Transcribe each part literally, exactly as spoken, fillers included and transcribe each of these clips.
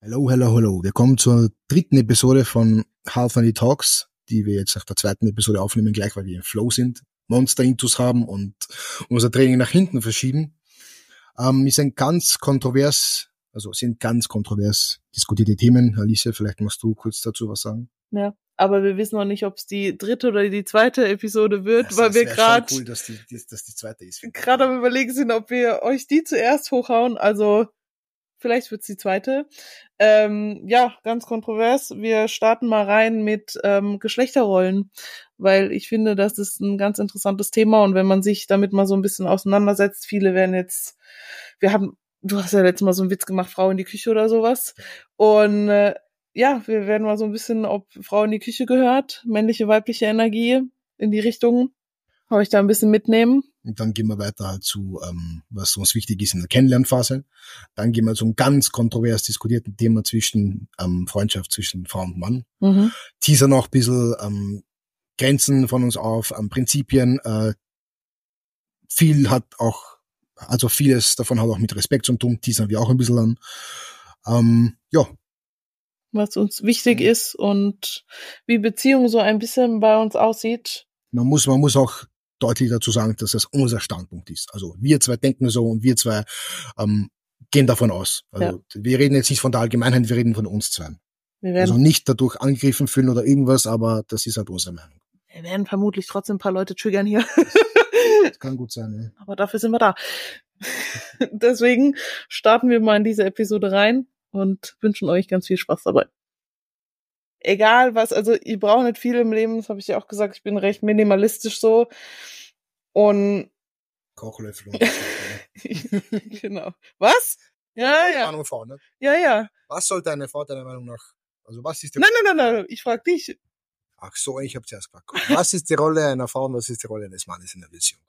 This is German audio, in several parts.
Hello, hello, hello. Wir kommen zur dritten Episode von Half-Funny Talks, die wir jetzt nach der zweiten Episode aufnehmen, gleich weil wir im Flow sind, Monster-Intus haben und unser Training nach hinten verschieben. Ähm, ist ein ganz kontrovers, also sind ganz kontrovers diskutierte Themen. Alicia, vielleicht magst du kurz dazu was sagen? Ja, aber wir wissen noch nicht, ob es die dritte oder die zweite Episode wird, das, weil das wir gerade cool, dass die, die, dass die zweite ist. Gerade am Überlegen sind, ob wir euch die zuerst hochhauen. Also vielleicht wird's die zweite. Ähm, ja, ganz kontrovers. Wir starten mal rein mit ähm, Geschlechterrollen, weil ich finde, das ist ein ganz interessantes Thema und wenn man sich damit mal so ein bisschen auseinandersetzt, viele werden jetzt, wir haben, du hast ja letztes Mal so einen Witz gemacht, Frau in die Küche oder sowas und äh, ja, wir werden mal so ein bisschen, ob Frau in die Küche gehört, männliche, weibliche Energie in die Richtung, euch da ein bisschen mitnehmen. Und dann gehen wir weiter zu, ähm, was uns wichtig ist in der Kennenlernphase. Dann gehen wir zu einem ganz kontrovers diskutierten Thema zwischen ähm, Freundschaft zwischen Frau und Mann. Mhm. Teaser noch ein bisschen ähm, Grenzen von uns auf, ähm, Prinzipien. Äh, viel hat auch, also vieles davon hat auch mit Respekt zu tun. Teasern wir auch ein bisschen an. Ähm, ja. Was uns wichtig ist und wie Beziehung so ein bisschen bei uns aussieht. Man muss, man muss auch deutlich dazu sagen, dass das unser Standpunkt ist. Also wir zwei denken so und wir zwei ähm, gehen davon aus. Also ja. Wir reden jetzt nicht von der Allgemeinheit, wir reden von uns zwei. Wir werden also nicht dadurch angegriffen fühlen oder irgendwas, aber das ist halt unsere Meinung. Wir werden vermutlich trotzdem ein paar Leute triggern hier. Das, das kann gut sein, ja. Aber dafür sind wir da. Deswegen starten wir mal in diese Episode rein und wünschen euch ganz viel Spaß dabei. Egal was, also ich brauche nicht viel im Leben, das habe ich ja auch gesagt, ich bin recht minimalistisch so und Kochlöffel und genau. Was? Ja, ja. Ahnung Frau, ne? Ja, ja. Was soll deine Frau deiner Meinung nach, also was ist die Nein, nein, nein, nein, ich frage dich. Ach so, ich habe zuerst gefragt. Was ist die Rolle einer Frau und was ist die Rolle eines Mannes in der Beziehung?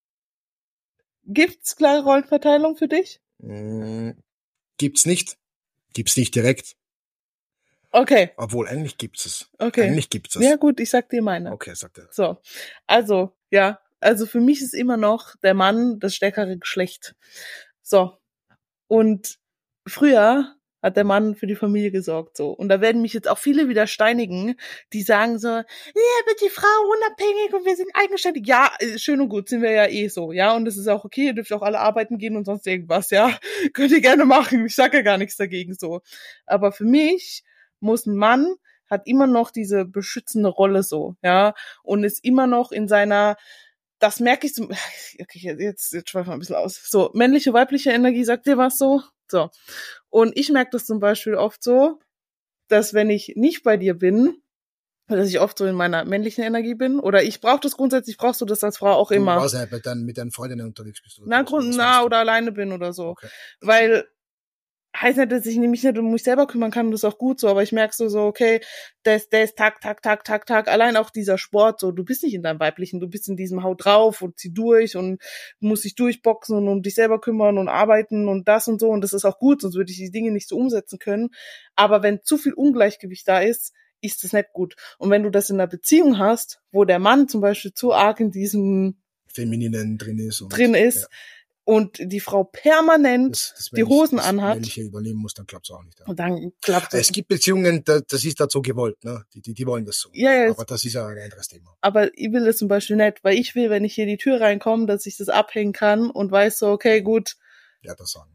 Gibt's klare Rollenverteilung für dich? Hm, gibt's nicht. Gibt's nicht direkt. Okay. Obwohl, eigentlich gibt's es. Okay. Eigentlich gibt's es. Ja gut, ich sag dir meine. Okay, sag dir. So, also, ja, also für mich ist immer noch der Mann das stärkere Geschlecht. So, und früher hat der Mann für die Familie gesorgt, so. Und da werden mich jetzt auch viele wieder steinigen, die sagen so, ja, wird die Frau unabhängig und wir sind eigenständig. Ja, schön und gut, sind wir ja eh so, ja. Und es ist auch okay, ihr dürft auch alle arbeiten gehen und sonst irgendwas, ja. Könnt ihr gerne machen, ich sag ja gar nichts dagegen, so. Aber für mich muss ein Mann, hat immer noch diese beschützende Rolle so, ja, und ist immer noch in seiner, das merke ich so, okay, jetzt, jetzt schweifen wir ein bisschen aus, so, männliche, weibliche Energie, sagt dir was so? So. Und ich merke das zum Beispiel oft so, dass wenn ich nicht bei dir bin, dass ich oft so in meiner männlichen Energie bin, oder ich brauche das grundsätzlich, brauchst du das als Frau auch du immer. Du ja, mit, deinen, mit deinen Freundinnen unterwegs bist. Oder na, Grund, na, oder alleine bin oder so. Okay. Weil, heißt nicht, dass ich mich nicht um mich selber kümmern kann, das ist auch gut so, aber ich merke so, so, okay, der ist, der ist Tag, Tag, Tag, Tag, Tag, allein auch dieser Sport, so, du bist nicht in deinem Weiblichen, du bist in diesem Haut drauf und zieh durch und musst dich durchboxen und um dich selber kümmern und arbeiten und das und so und das ist auch gut, sonst würde ich die Dinge nicht so umsetzen können, aber wenn zu viel Ungleichgewicht da ist, ist das nicht gut. Und wenn du das in einer Beziehung hast, wo der Mann zum Beispiel zu arg in diesem Femininen drin ist, und, drin ist, ja. Und die Frau permanent das, das die Hosen ich, anhat. Wenn ich hier übernehmen muss, dann klappt's auch nicht. Ja. Und dann klappt es. Es gibt Beziehungen, das ist dazu gewollt, ne? Die, die, die wollen das so. Ja, ja, aber das ist ja ein anderes Thema. Aber ich will das zum Beispiel nicht, weil ich will, wenn ich hier die Tür reinkomme, dass ich das abhängen kann und weiß so, okay, gut. Ja, das sagen.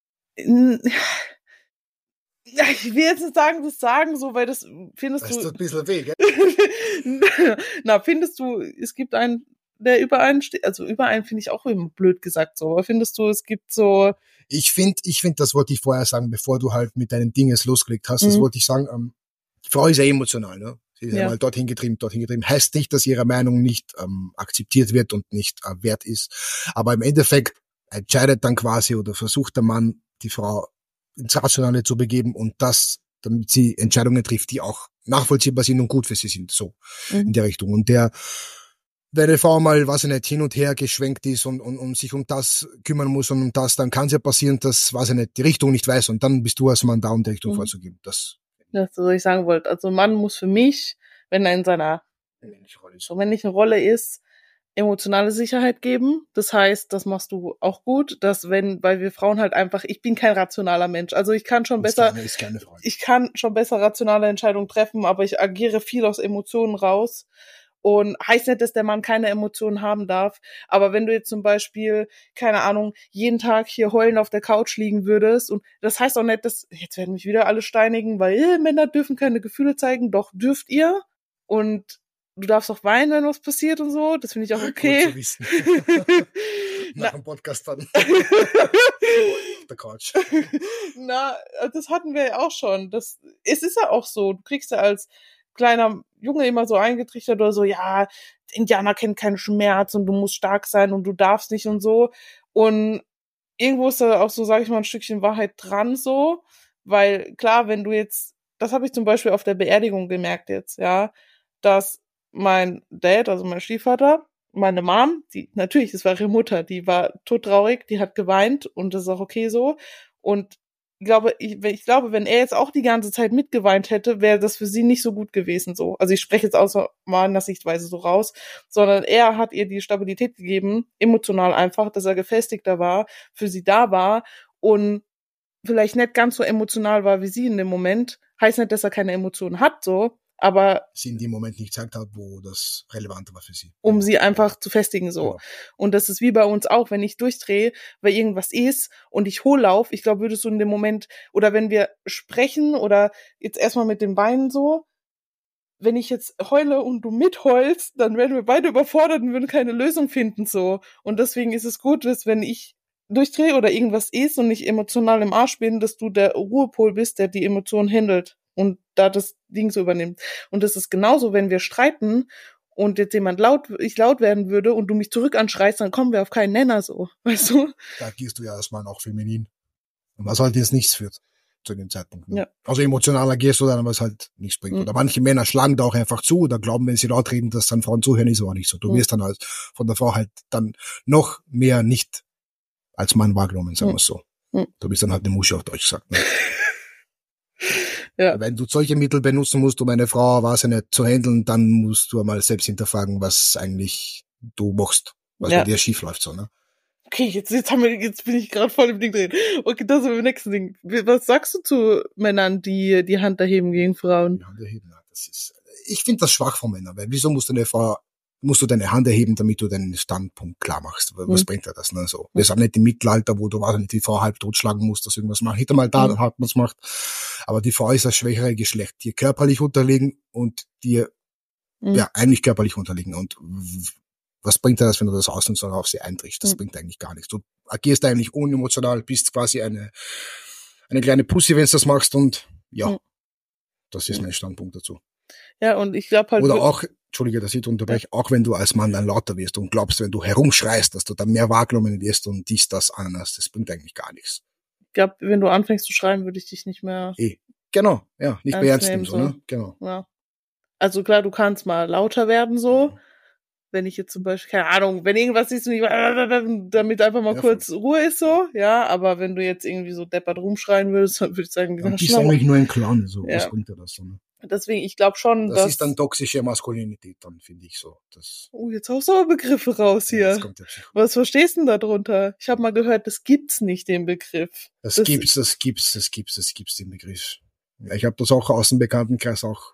Ich will jetzt nicht sagen, das sagen so, weil das findest das du. Das tut ein bisschen weh, gell? Na, findest du, es gibt einen, der über einen steht, also über einen finde ich auch immer blöd gesagt so, aber findest du, es gibt so. Ich finde, ich finde, das wollte ich vorher sagen, bevor du halt mit deinen Dinges losgelegt hast, mhm. das wollte ich sagen, ähm, die Frau ist ja emotional, ne? Sie ist ja mal dorthin getrieben, dorthin getrieben. Heißt nicht, dass ihre Meinung nicht ähm, akzeptiert wird und nicht äh, wert ist. Aber im Endeffekt entscheidet dann quasi oder versucht der Mann, die Frau ins Rationale zu begeben und das, damit sie Entscheidungen trifft, die auch nachvollziehbar sind und gut für sie sind, so mhm. in der Richtung. Und der, wenn eine Frau mal, weiß ich nicht, hin und her geschwenkt ist und, und, und sich um das kümmern muss und um das, dann kann es ja passieren, dass, weiß ich nicht, die Richtung nicht weiß und dann bist du als Mann da, um die Richtung mhm. vorzugeben. Das, das ist, was ich sagen wollte. Also ein Mann muss für mich, wenn er in seiner männlichen Rolle ist, emotionale Sicherheit geben. Das heißt, das machst du auch gut, dass wenn, weil wir Frauen halt einfach, ich bin kein rationaler Mensch. Also ich kann schon Ist besser, keine, ist keine Frage. ich kann schon besser rationale Entscheidungen treffen, aber ich agiere viel aus Emotionen raus. Und heißt nicht, dass der Mann keine Emotionen haben darf. Aber wenn du jetzt zum Beispiel, keine Ahnung, jeden Tag hier heulend auf der Couch liegen würdest, und das heißt auch nicht, dass, jetzt werden mich wieder alle steinigen, weil äh, Männer dürfen keine Gefühle zeigen. Doch, dürft ihr. Und du darfst auch weinen, wenn was passiert und so. Das finde ich auch okay. Gut zu wissen. Nach dem Podcast dann. Auf der Couch. Na, das hatten wir ja auch schon. Das, es ist ja auch so. Du kriegst ja als kleiner Junge immer so eingetrichtert oder so, ja, Indianer kennen keinen Schmerz und du musst stark sein und du darfst nicht und so. Und irgendwo ist da auch so, sage ich mal, ein Stückchen Wahrheit dran so, weil klar, wenn du jetzt, das habe ich zum Beispiel auf der Beerdigung gemerkt jetzt, ja, dass mein Dad, also mein Stiefvater, meine Mom, die, natürlich, das war ihre Mutter, die war todtraurig, die hat geweint und das ist auch okay so. Und ich glaube, ich, ich glaube, wenn er jetzt auch die ganze Zeit mitgeweint hätte, wäre das für sie nicht so gut gewesen so. Also ich spreche jetzt aus meiner Sichtweise so raus, sondern er hat ihr die Stabilität gegeben, emotional einfach, dass er gefestigter war, für sie da war und vielleicht nicht ganz so emotional war wie sie in dem Moment. Heißt nicht, dass er keine Emotionen hat so, aber sie in dem Moment nicht gezeigt hat, wo das relevant war für sie. Um sie einfach zu festigen so. Genau. Und das ist wie bei uns auch, wenn ich durchdrehe, weil irgendwas ist und ich hochlauf, ich glaube, würdest du in dem Moment, oder wenn wir sprechen oder jetzt erstmal mit den Beinen so, wenn ich jetzt heule und du mitheulst, dann werden wir beide überfordert und würden keine Lösung finden so. Und deswegen ist es gut, dass wenn ich durchdrehe oder irgendwas ist und ich emotional im Arsch bin, dass du der Ruhepol bist, der die Emotionen handelt und da das Ding so übernimmt. Und das ist genauso, wenn wir streiten und jetzt jemand laut, ich laut werden würde und du mich zurück anschreist, dann kommen wir auf keinen Nenner so, weißt du? Da gehst du ja erstmal auch feminin. Und was halt jetzt nichts führt zu dem Zeitpunkt. Ne? Ja. Also emotional agierst du dann, was halt nichts bringt. Mhm. Oder manche Männer schlagen da auch einfach zu oder glauben, wenn sie laut reden, dass dann Frauen zuhören, ist aber nicht so. Du mhm. wirst dann halt von der Frau halt dann noch mehr nicht als Mann wahrgenommen, sagen wir es so. Mhm. Du bist dann halt eine Muschi auf Deutsch gesagt. Ne? Ja. Wenn du solche Mittel benutzen musst, um eine Frau, weiß ich nicht, zu handeln, dann musst du einmal selbst hinterfragen, was eigentlich du machst, was ja. bei dir schief läuft, so, ne? Okay, jetzt, jetzt haben wir, jetzt bin ich gerade voll im Ding drin. Okay, das ist beim nächsten Ding. Was sagst du zu Männern, die die Hand erheben gegen Frauen? Die Hand erheben, das ist, ich finde das schwach von Männern, weil wieso musst du eine Frau, musst du deine Hand erheben, damit du deinen Standpunkt klar machst? Was hm. bringt dir das, ne? So. Wir sind nicht im Mittelalter, wo du, weiß nicht, die Frau halb totschlagen musst, dass irgendwas macht. Hinter mal da, hm. hat man's macht. Aber die Frau ist das schwächere Geschlecht, die körperlich unterlegen und dir, hm. ja, eigentlich körperlich unterliegen. Und was bringt dir das, wenn du das ausnimmst und auf sie eintrichst? Das hm. bringt eigentlich gar nichts. Du agierst eigentlich unemotional, bist quasi eine, eine kleine Pussy, wenn du das machst und, ja. Hm. Das ist mein Standpunkt dazu. Ja, und ich glaube halt. Oder auch, Entschuldige, dass ich unterbreche, ja. auch wenn du als Mann dann lauter wirst und glaubst, wenn du herumschreist, dass du dann mehr wahrgenommen wirst und dies, das, anderes, das bringt eigentlich gar nichts. Ich glaube, wenn du anfängst zu schreien, würde ich dich nicht mehr. Eh. Genau, ja, nicht mehr ernst nehmen, so, ne? Genau. Ja. Also klar, du kannst mal lauter werden, so. Mhm. Wenn ich jetzt zum Beispiel, keine Ahnung, wenn irgendwas ist und ich, damit einfach mal ja, kurz voll. Ruhe ist, so, ja, aber wenn du jetzt irgendwie so deppert rumschreien würdest, dann würde ich sagen, ja, die ist eigentlich nur ein Clown, so, ja. Was bringt dir das so, ne? Deswegen, ich glaube schon, das dass... Das ist dann toxische Maskulinität, dann, finde ich so. Das oh, jetzt haust du aber Begriffe raus hier. Ja, das was verstehst du denn da drunter? Ich habe mal gehört, das gibt's nicht, den Begriff. Das, das gibt's, das gibt's, das gibt's, das gibt's, den Begriff. Ja, ich habe das auch aus dem Bekanntenkreis auch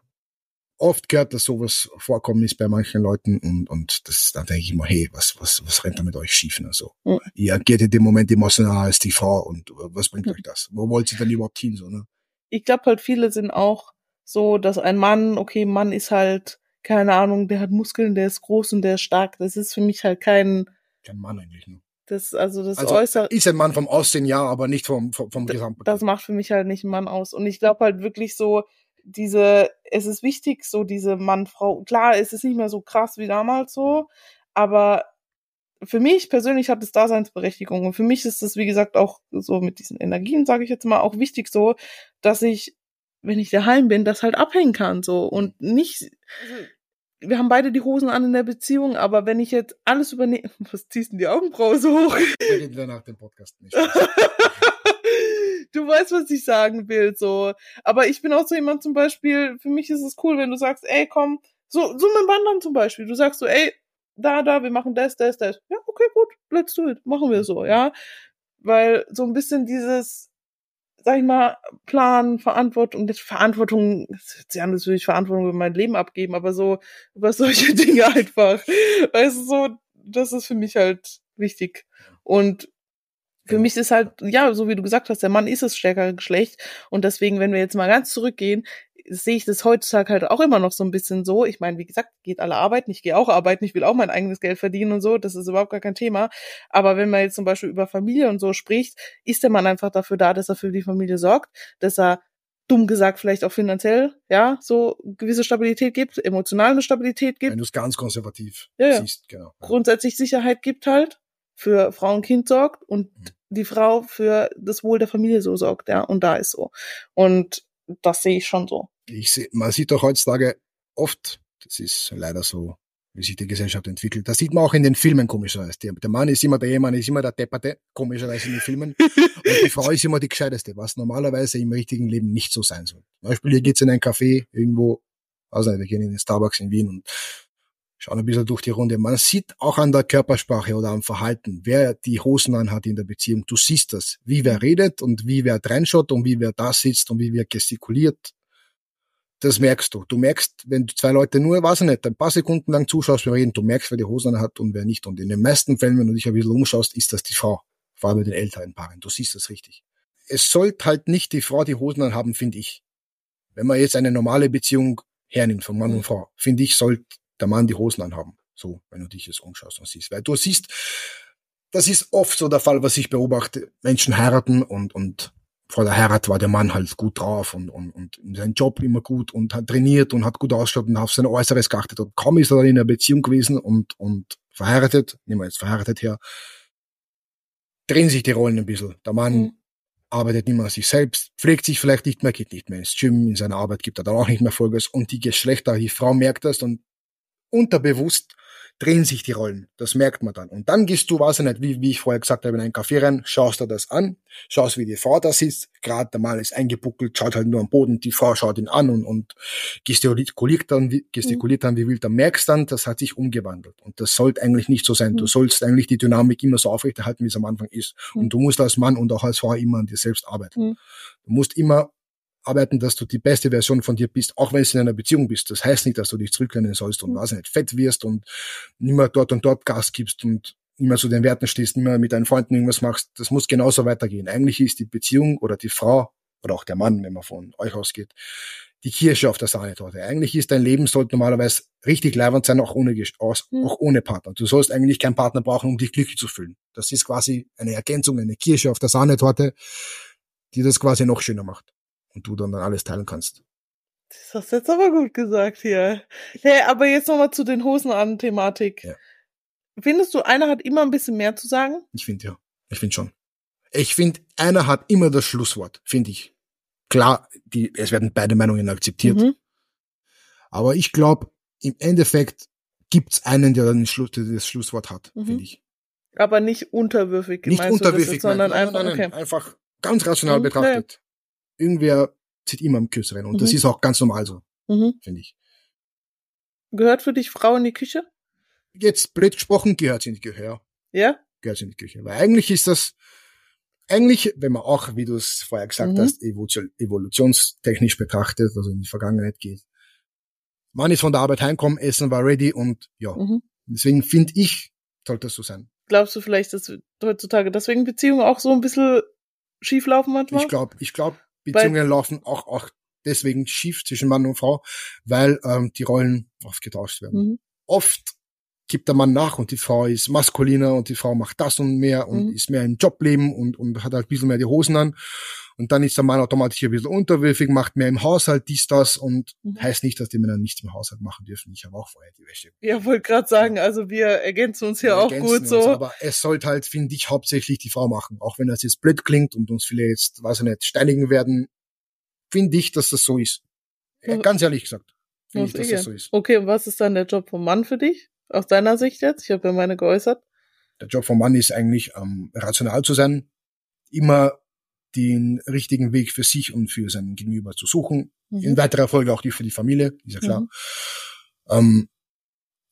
oft gehört, dass sowas vorkommen ist bei manchen Leuten und und das dann denke ich immer, hey, was was was rennt da mit euch schief? Also mhm. ihr agiert in dem Moment emotionaler als die Frau und was bringt mhm. euch das? Wo wollt ihr denn überhaupt hin? So, ne? Ich glaube halt, viele sind auch so, dass ein Mann, okay, Mann ist halt, keine Ahnung, der hat Muskeln, der ist groß und der ist stark. Das ist für mich halt kein kein Mann eigentlich, ne? Das, also das also Äußere. Ist ein Mann vom Aussehen, ja, aber nicht vom vom, vom Gesamtpaket. Das macht für mich halt nicht einen Mann aus. Und ich glaube halt wirklich so, diese, es ist wichtig, so diese Mann-Frau, klar, es ist nicht mehr so krass wie damals so, aber für mich persönlich hat es Daseinsberechtigung und für mich ist es, wie gesagt, auch so mit diesen Energien, sage ich jetzt mal, auch wichtig so, dass ich, wenn ich daheim bin, das halt abhängen kann so und nicht, also, wir haben beide die Hosen an in der Beziehung, aber wenn ich jetzt alles übernehme, was ziehst denn die Augenbraue so hoch? Wir reden danach dem Podcast nicht. Du weißt, was ich sagen will, so. Aber ich bin auch so jemand zum Beispiel, für mich ist es cool, wenn du sagst, ey, komm, so, so mit Wandern zum Beispiel. Du sagst so, ey, da, da, wir machen das, das, das. Ja, okay, gut, let's do it, machen wir so, ja. Weil so ein bisschen dieses, sag ich mal, Plan, Verantwortung, das Verantwortung, ja, das will ich Verantwortung über mein Leben abgeben, aber so über solche Dinge einfach. Weißt du, so, das ist für mich halt wichtig. Und für mich ist halt, ja, so wie du gesagt hast, der Mann ist das stärkere Geschlecht. Und deswegen, wenn wir jetzt mal ganz zurückgehen, sehe ich das heutzutage halt auch immer noch so ein bisschen so. Ich meine, wie gesagt, geht alle arbeiten, ich gehe auch arbeiten, ich will auch mein eigenes Geld verdienen und so, das ist überhaupt gar kein Thema. Aber wenn man jetzt zum Beispiel über Familie und so spricht, ist der Mann einfach dafür da, dass er für die Familie sorgt, dass er, dumm gesagt, vielleicht auch finanziell, ja, so gewisse Stabilität gibt, emotionale Stabilität gibt. Wenn du es ganz konservativ ja, ja. siehst, genau. Grundsätzlich Sicherheit gibt halt, für Frau und Kind sorgt und mhm. die Frau für das Wohl der Familie so sorgt, ja, und da ist so. Und das sehe ich schon so. Ich seh, man sieht doch heutzutage oft, das ist leider so, wie sich die Gesellschaft entwickelt, das sieht man auch in den Filmen komischerweise. Der, der Mann ist immer der Ehemann, ist immer der Depperte, komischerweise in den Filmen. Und die Frau ist immer die Gescheiteste, was normalerweise im richtigen Leben nicht so sein soll. Zum Beispiel, hier geht's in ein Café irgendwo, also wir gehen in den Starbucks in Wien und schauen ein bisschen durch die Runde. Man sieht auch an der Körpersprache oder am Verhalten, wer die Hosen anhat in der Beziehung. Du siehst das, wie wer redet und wie wer reinschaut und wie wer da sitzt und wie wer gestikuliert. Das merkst du. Du merkst, wenn du zwei Leute nur, weiß ich nicht, ein paar Sekunden lang zuschaust beim Reden, du merkst, wer die Hosen anhat und wer nicht. Und in den meisten Fällen, wenn du dich ein bisschen umschaust, ist das die Frau. Vor allem mit den älteren Paaren. Du siehst das richtig. Es sollte halt nicht die Frau die Hosen anhaben, finde ich. Wenn man jetzt eine normale Beziehung hernimmt von Mann und Frau, finde ich, sollte der Mann die Hosen anhaben. So, wenn du dich jetzt umschaust und siehst. Weil du siehst, das ist oft so der Fall, was ich beobachte. Menschen heiraten und, und vor der Heirat war der Mann halt gut drauf und, und, und in seinem Job immer gut und hat trainiert und hat gut ausgeschaut und auf sein Äußeres geachtet. Und kaum ist er dann in einer Beziehung gewesen und, und verheiratet, nehmen wir jetzt verheiratet her, drehen sich die Rollen ein bisschen. Der Mann mhm. arbeitet nicht mehr an sich selbst, pflegt sich vielleicht nicht mehr, geht nicht mehr ins Gym, in seiner Arbeit gibt er dann auch nicht mehr Vollgas und die Geschlechter, die Frau merkt das und unterbewusst drehen sich die Rollen. Das merkt man dann. Und dann gehst du, weiß ich nicht, wie, wie ich vorher gesagt habe, in einen Café rein, schaust dir das an, schaust, wie die Frau da sitzt, gerade der Mann ist eingebuckelt, schaut halt nur am Boden, die Frau schaut ihn an und, und gestikuliert dann, wie, gestikuliert dann wie wild, dann merkst dann, das hat sich umgewandelt. Und das sollte eigentlich nicht so sein. Du sollst eigentlich die Dynamik immer so aufrechterhalten, wie es am Anfang ist. Und du musst als Mann und auch als Frau immer an dir selbst arbeiten. Du musst immer arbeiten, dass du die beste Version von dir bist, auch wenn du in einer Beziehung bist. Das heißt nicht, dass du dich zurücklehnen sollst und, weiß nicht, fett wirst und nicht mehr dort und dort Gas gibst und nicht mehr zu den Werten stehst, nicht mehr mit deinen Freunden irgendwas machst. Das muss genauso weitergehen. Eigentlich ist die Beziehung oder die Frau oder auch der Mann, wenn man von euch ausgeht, die Kirsche auf der Sahnetorte. Eigentlich ist dein Leben, sollte normalerweise richtig leibend sein, auch ohne, aus, mhm. auch ohne Partner. Du sollst eigentlich keinen Partner brauchen, um dich glücklich zu fühlen. Das ist quasi eine Ergänzung, eine Kirsche auf der Sahnetorte, die das quasi noch schöner macht. Und du dann, dann alles teilen kannst. Das hast du jetzt aber gut gesagt hier. Hey, aber jetzt nochmal zu den Hosen an Thematik. Ja. Findest du, einer hat immer ein bisschen mehr zu sagen? Ich finde ja. Ich finde schon. Ich finde, einer hat immer das Schlusswort, finde ich. Klar, die, es werden beide Meinungen akzeptiert. Mhm. Aber ich glaube, im Endeffekt gibt's einen, der dann den Schluss, der das Schlusswort hat, mhm. finde ich. Aber nicht unterwürfig, nicht unterwürfig, jetzt, sondern nein, einfach, nein, nein, okay. einfach ganz rational mhm, betrachtet. Ja. Irgendwer zieht immer am Kürzeren. Und mhm. das ist auch ganz normal so, mhm. finde ich. Gehört für dich Frau in die Küche? Jetzt blöd gesprochen, gehört sie in die Küche, ja. Ja? Gehört sie in die Küche. Weil eigentlich ist das, eigentlich, wenn man auch, wie du es vorher gesagt mhm. hast, evolutionstechnisch betrachtet, also in die Vergangenheit geht. Man ist von der Arbeit heimgekommen, Essen war ready und ja. Mhm. Deswegen finde ich, sollte das so sein. Glaubst du vielleicht, dass heutzutage deswegen Beziehungen auch so ein bisschen schief laufen manchmal? Ich glaube, ich glaube, Beziehungen weil, laufen auch, auch deswegen schief zwischen Mann und Frau, weil ähm, die Rollen oft getauscht werden. Mhm. Oft gibt der Mann nach und die Frau ist maskuliner und die Frau macht das und mehr und mhm. ist mehr im Jobleben und, und hat halt ein bisschen mehr die Hosen an. Und dann ist der Mann automatisch ein bisschen unterwürfig, macht mehr im Haushalt dies, das und mhm. heißt nicht, dass die Männer nichts im Haushalt machen dürfen. Ich habe auch vorher die Wäsche. Ja, wollte gerade sagen, also wir ergänzen uns hier wir auch gut uns, so. Aber es sollte halt, finde ich, hauptsächlich die Frau machen. Auch wenn das jetzt blöd klingt und uns viele jetzt, weiß ich nicht, steinigen werden, finde ich, dass das so ist. Ja, ganz ehrlich gesagt, finde ich, dass das so ist. Okay, und was ist dann der Job vom Mann für dich? Aus deiner Sicht jetzt? Ich habe ja meine geäußert. Der Job vom Mann ist eigentlich, ähm, rational zu sein, immer den richtigen Weg für sich und für seinen Gegenüber zu suchen. Mhm. In weiterer Folge auch die für die Familie, ist ja klar. Mhm. Ähm,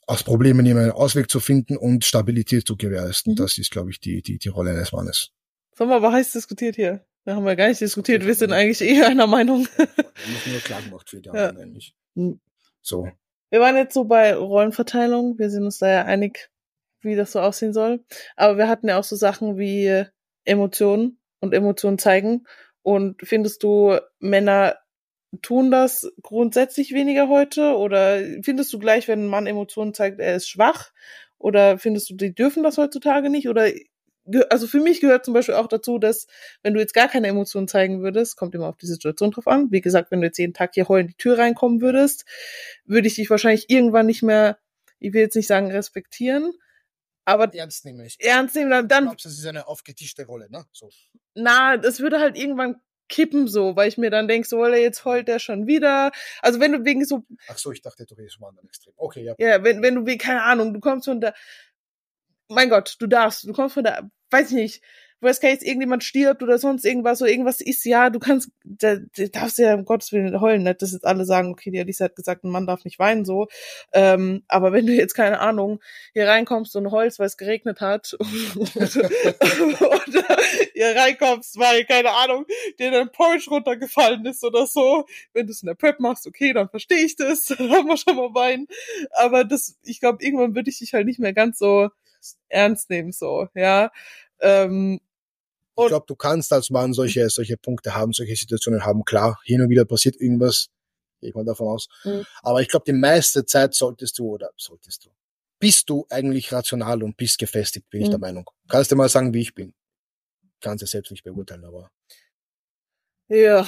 aus Problemen immer einen Ausweg zu finden und Stabilität zu gewährleisten. Mhm. Das ist, glaube ich, die, die, die Rolle eines Mannes. Sag mal, aber heiß diskutiert hier. Da haben wir gar nicht diskutiert. Wir sind eigentlich eh einer Meinung. Wir haben nur klar gemacht für die anderen ja. eigentlich. So. Wir waren jetzt so bei Rollenverteilung. Wir sind uns da ja einig, wie das so aussehen soll. Aber wir hatten ja auch so Sachen wie Emotionen und Emotionen zeigen. Und findest du, Männer tun das grundsätzlich weniger heute? Oder findest du gleich, wenn ein Mann Emotionen zeigt, er ist schwach? Oder findest du, die dürfen das heutzutage nicht? Oder also für mich gehört zum Beispiel auch dazu, dass wenn du jetzt gar keine Emotionen zeigen würdest, kommt immer auf die Situation drauf an. Wie gesagt, wenn du jetzt jeden Tag hier heulend in die Tür reinkommen würdest, würde ich dich wahrscheinlich irgendwann nicht mehr, ich will jetzt nicht sagen respektieren, aber ernst nehmen. Ich ernst nehmen, dann, dann ich glaube, das ist eine aufgetischte Rolle, ne? So. Na, das würde halt irgendwann kippen so, weil ich mir dann denke, so, jetzt heult der schon wieder. Also wenn du wegen so... Ach so, ich dachte, du redest vom anderen Extrem. Okay, ja. Ja, wenn, wenn du wegen, keine Ahnung, du kommst von der... Mein Gott, du darfst, du kommst von der... Weiß ich nicht, worst case, irgendjemand stirbt oder sonst irgendwas oder irgendwas ist, ja, du kannst, da, da darfst ja um Gottes Willen heulen, nicht, dass jetzt alle sagen, okay, die Alice hat gesagt, ein Mann darf nicht weinen, so, ähm, aber wenn du jetzt, keine Ahnung, hier reinkommst und heulst, weil es geregnet hat oder hier reinkommst, weil, keine Ahnung, dir dein Porridge runtergefallen ist oder so, wenn du es in der Prep machst, okay, dann verstehe ich das, dann haben wir schon mal weinen, aber das, ich glaube, irgendwann würde ich dich halt nicht mehr ganz so ernst nehmen, so, ja, ähm, ich glaube, du kannst als Mann solche, solche Punkte haben, solche Situationen haben. Klar, hin und wieder passiert irgendwas, gehe ich mal davon aus. Mhm. Aber ich glaube, die meiste Zeit solltest du, oder solltest du, bist du eigentlich rational und bist gefestigt, bin mhm. ich der Meinung. Kannst du mal sagen, wie ich bin? Kannst du selbst nicht beurteilen, aber. Ja.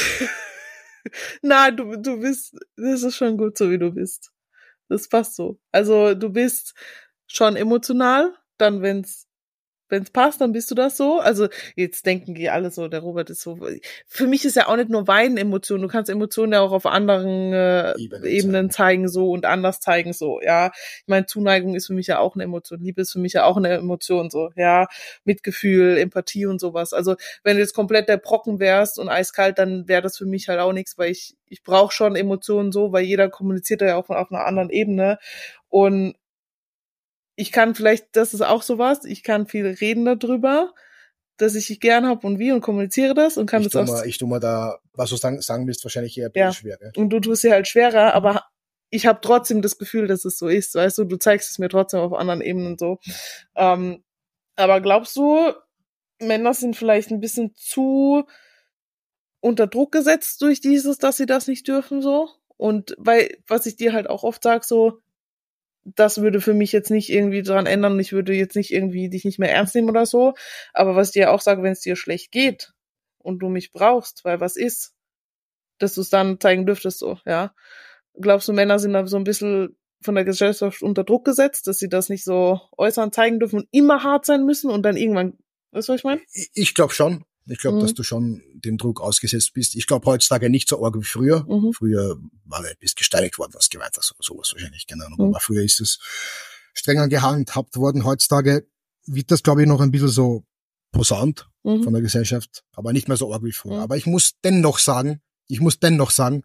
Nein, du, du bist, das ist schon gut so, wie du bist. Das passt so. Also, du bist schon emotional, dann, wenn's Wenn's passt, dann bist du das so. Also jetzt denken die alle so, der Robert ist so. Für mich ist ja auch nicht nur Weinen Emotionen. Du kannst Emotionen ja auch auf anderen äh, Ebenen, Ebenen zeigen. zeigen so und anders zeigen so. Ja, ich meine, Zuneigung ist für mich ja auch eine Emotion. Liebe ist für mich ja auch eine Emotion so. Ja, Mitgefühl, Empathie und sowas. Also wenn du jetzt komplett der Brocken wärst und eiskalt, dann wäre das für mich halt auch nichts, weil ich ich brauche schon Emotionen so, weil jeder kommuniziert ja auch auf einer anderen Ebene und ich kann vielleicht, das ist auch sowas, ich kann viel reden darüber, dass ich dich gern hab und wie und kommuniziere das und kann ich das auch... Mal, ich tu mal da, was du sagen, sagen willst, wahrscheinlich eher ja. schwer. Gell? Und du tust dir halt schwerer, aber ich habe trotzdem das Gefühl, dass es so ist, weißt du, du zeigst es mir trotzdem auf anderen Ebenen so. Ähm, aber glaubst du, Männer sind vielleicht ein bisschen zu unter Druck gesetzt durch dieses, dass sie das nicht dürfen so? Und weil, was ich dir halt auch oft sag, so, das würde für mich jetzt nicht irgendwie dran ändern und ich würde jetzt nicht irgendwie dich nicht mehr ernst nehmen oder so. Aber was ich dir auch sage, wenn es dir schlecht geht und du mich brauchst, weil was ist, dass du es dann zeigen dürftest so, ja. Glaubst du, Männer sind da so ein bisschen von der Gesellschaft unter Druck gesetzt, dass sie das nicht so äußern, zeigen dürfen und immer hart sein müssen und dann irgendwann, weißt du, was ich meine? Ich, ich glaube schon. Ich glaube, mhm. dass du schon dem Druck ausgesetzt bist. Ich glaube heutzutage nicht so arg wie früher. Mhm. Früher war du bist gesteinigt worden, was gemeint hast, oder sowas wahrscheinlich, keine Ahnung. Mhm. Aber früher ist es strenger gehandhabt worden. Heutzutage wird das, glaube ich, noch ein bisschen so posaunt mhm. von der Gesellschaft, aber nicht mehr so arg wie früher. Mhm. Aber ich muss dennoch sagen, ich muss dennoch sagen,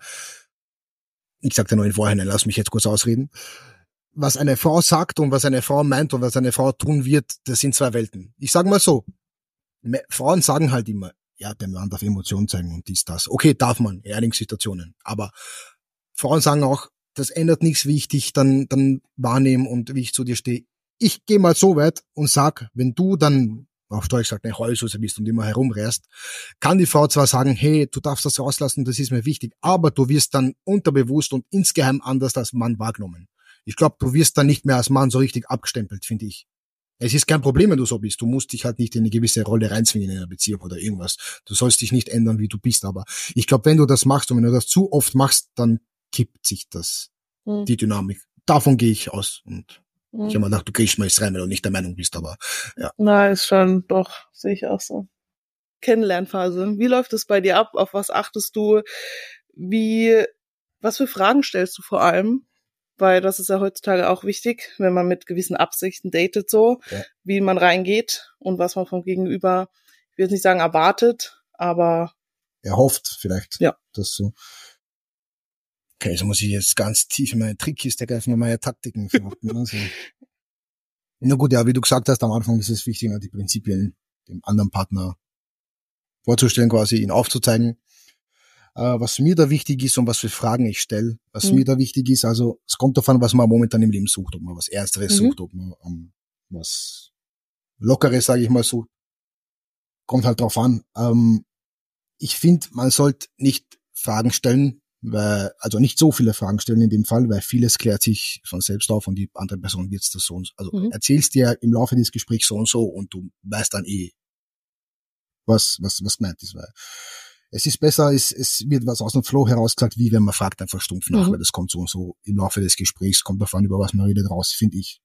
ich sagte nur in Vorhinein, lass mich jetzt kurz ausreden, was eine Frau sagt und was eine Frau meint und was eine Frau tun wird, das sind zwei Welten. Ich sage mal so, Frauen sagen halt immer, ja, der Mann darf Emotionen zeigen und dies, das. Okay, darf man, in einigen Situationen. Aber Frauen sagen auch, das ändert nichts, wie ich dich dann, dann wahrnehme und wie ich zu dir stehe. Ich gehe mal so weit und sag, wenn du dann, auf Deutsch gesagt, eine Heulsuse bist und immer herumrennst, kann die Frau zwar sagen, hey, du darfst das rauslassen, das ist mir wichtig, aber du wirst dann unterbewusst und insgeheim anders als Mann wahrgenommen. Ich glaube, du wirst dann nicht mehr als Mann so richtig abgestempelt, finde ich. Es ist kein Problem, wenn du so bist. Du musst dich halt nicht in eine gewisse Rolle reinzwingen in einer Beziehung oder irgendwas. Du sollst dich nicht ändern, wie du bist. Aber ich glaube, wenn du das machst und wenn du das zu oft machst, dann kippt sich das, hm. die Dynamik. Davon gehe ich aus. Und hm. ich habe mir gedacht, du gehst mal jetzt rein, wenn du nicht der Meinung bist. Aber ja. Na, ist schon, doch, sehe ich auch so. Kennenlernphase. Wie läuft es bei dir ab? Auf was achtest du? Wie, was für Fragen stellst du vor allem? Weil das ist ja heutzutage auch wichtig, wenn man mit gewissen Absichten datet so, ja. wie man reingeht und was man vom Gegenüber, ich will jetzt nicht sagen erwartet, aber er hofft vielleicht, ja. dass so. Okay, so muss ich jetzt ganz tief in meine Trickkiste greifen und meine Taktiken verraten. Also. Na gut, ja, wie du gesagt hast, am Anfang ist es wichtig, die Prinzipien dem anderen Partner vorzustellen, quasi ihn aufzuzeigen. Äh, was mir da wichtig ist und was für Fragen ich stelle, was mhm. mir da wichtig ist, also es kommt davon, was man momentan im Leben sucht, ob man was Ernsteres mhm. sucht, ob man um, was Lockeres, sage ich mal, sucht. Kommt halt drauf an. Ähm, ich finde, man sollte nicht Fragen stellen, weil, also nicht so viele Fragen stellen in dem Fall, weil vieles klärt sich von selbst auf und die andere Person wird das so und so. Also mhm. erzählst dir im Laufe des Gesprächs so und so und du weißt dann eh, was, was, was gemeint ist, weil es ist besser, es, es wird was aus dem Flow herausgesagt, wie wenn man fragt einfach stumpf nach, mhm. weil das kommt so und so im Laufe des Gesprächs, kommt davon, über was man redet, raus, finde ich.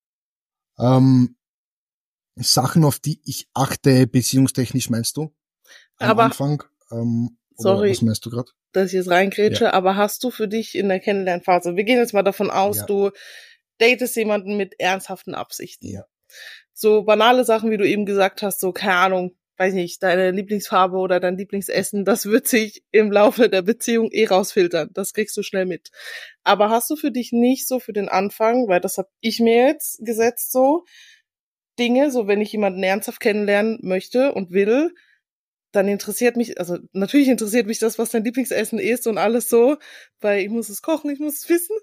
Ähm, Sachen, auf die ich achte, beziehungstechnisch meinst du? Am Aber, Anfang, ähm, sorry, was meinst du gerade? Dass ich jetzt reingrätsche, ja. Aber hast du für dich in der Kennenlernphase, wir gehen jetzt mal davon aus, ja. du datest jemanden mit ernsthaften Absichten. Ja. So banale Sachen, wie du eben gesagt hast, so, keine Ahnung, weiß nicht, deine Lieblingsfarbe oder dein Lieblingsessen, das wird sich im Laufe der Beziehung eh rausfiltern. Das kriegst du schnell mit. Aber hast du für dich nicht so für den Anfang, weil das habe ich mir jetzt gesetzt so, Dinge, so wenn ich jemanden ernsthaft kennenlernen möchte und will, dann interessiert mich, also natürlich interessiert mich das, was dein Lieblingsessen ist und alles so, weil ich muss es kochen, ich muss es wissen,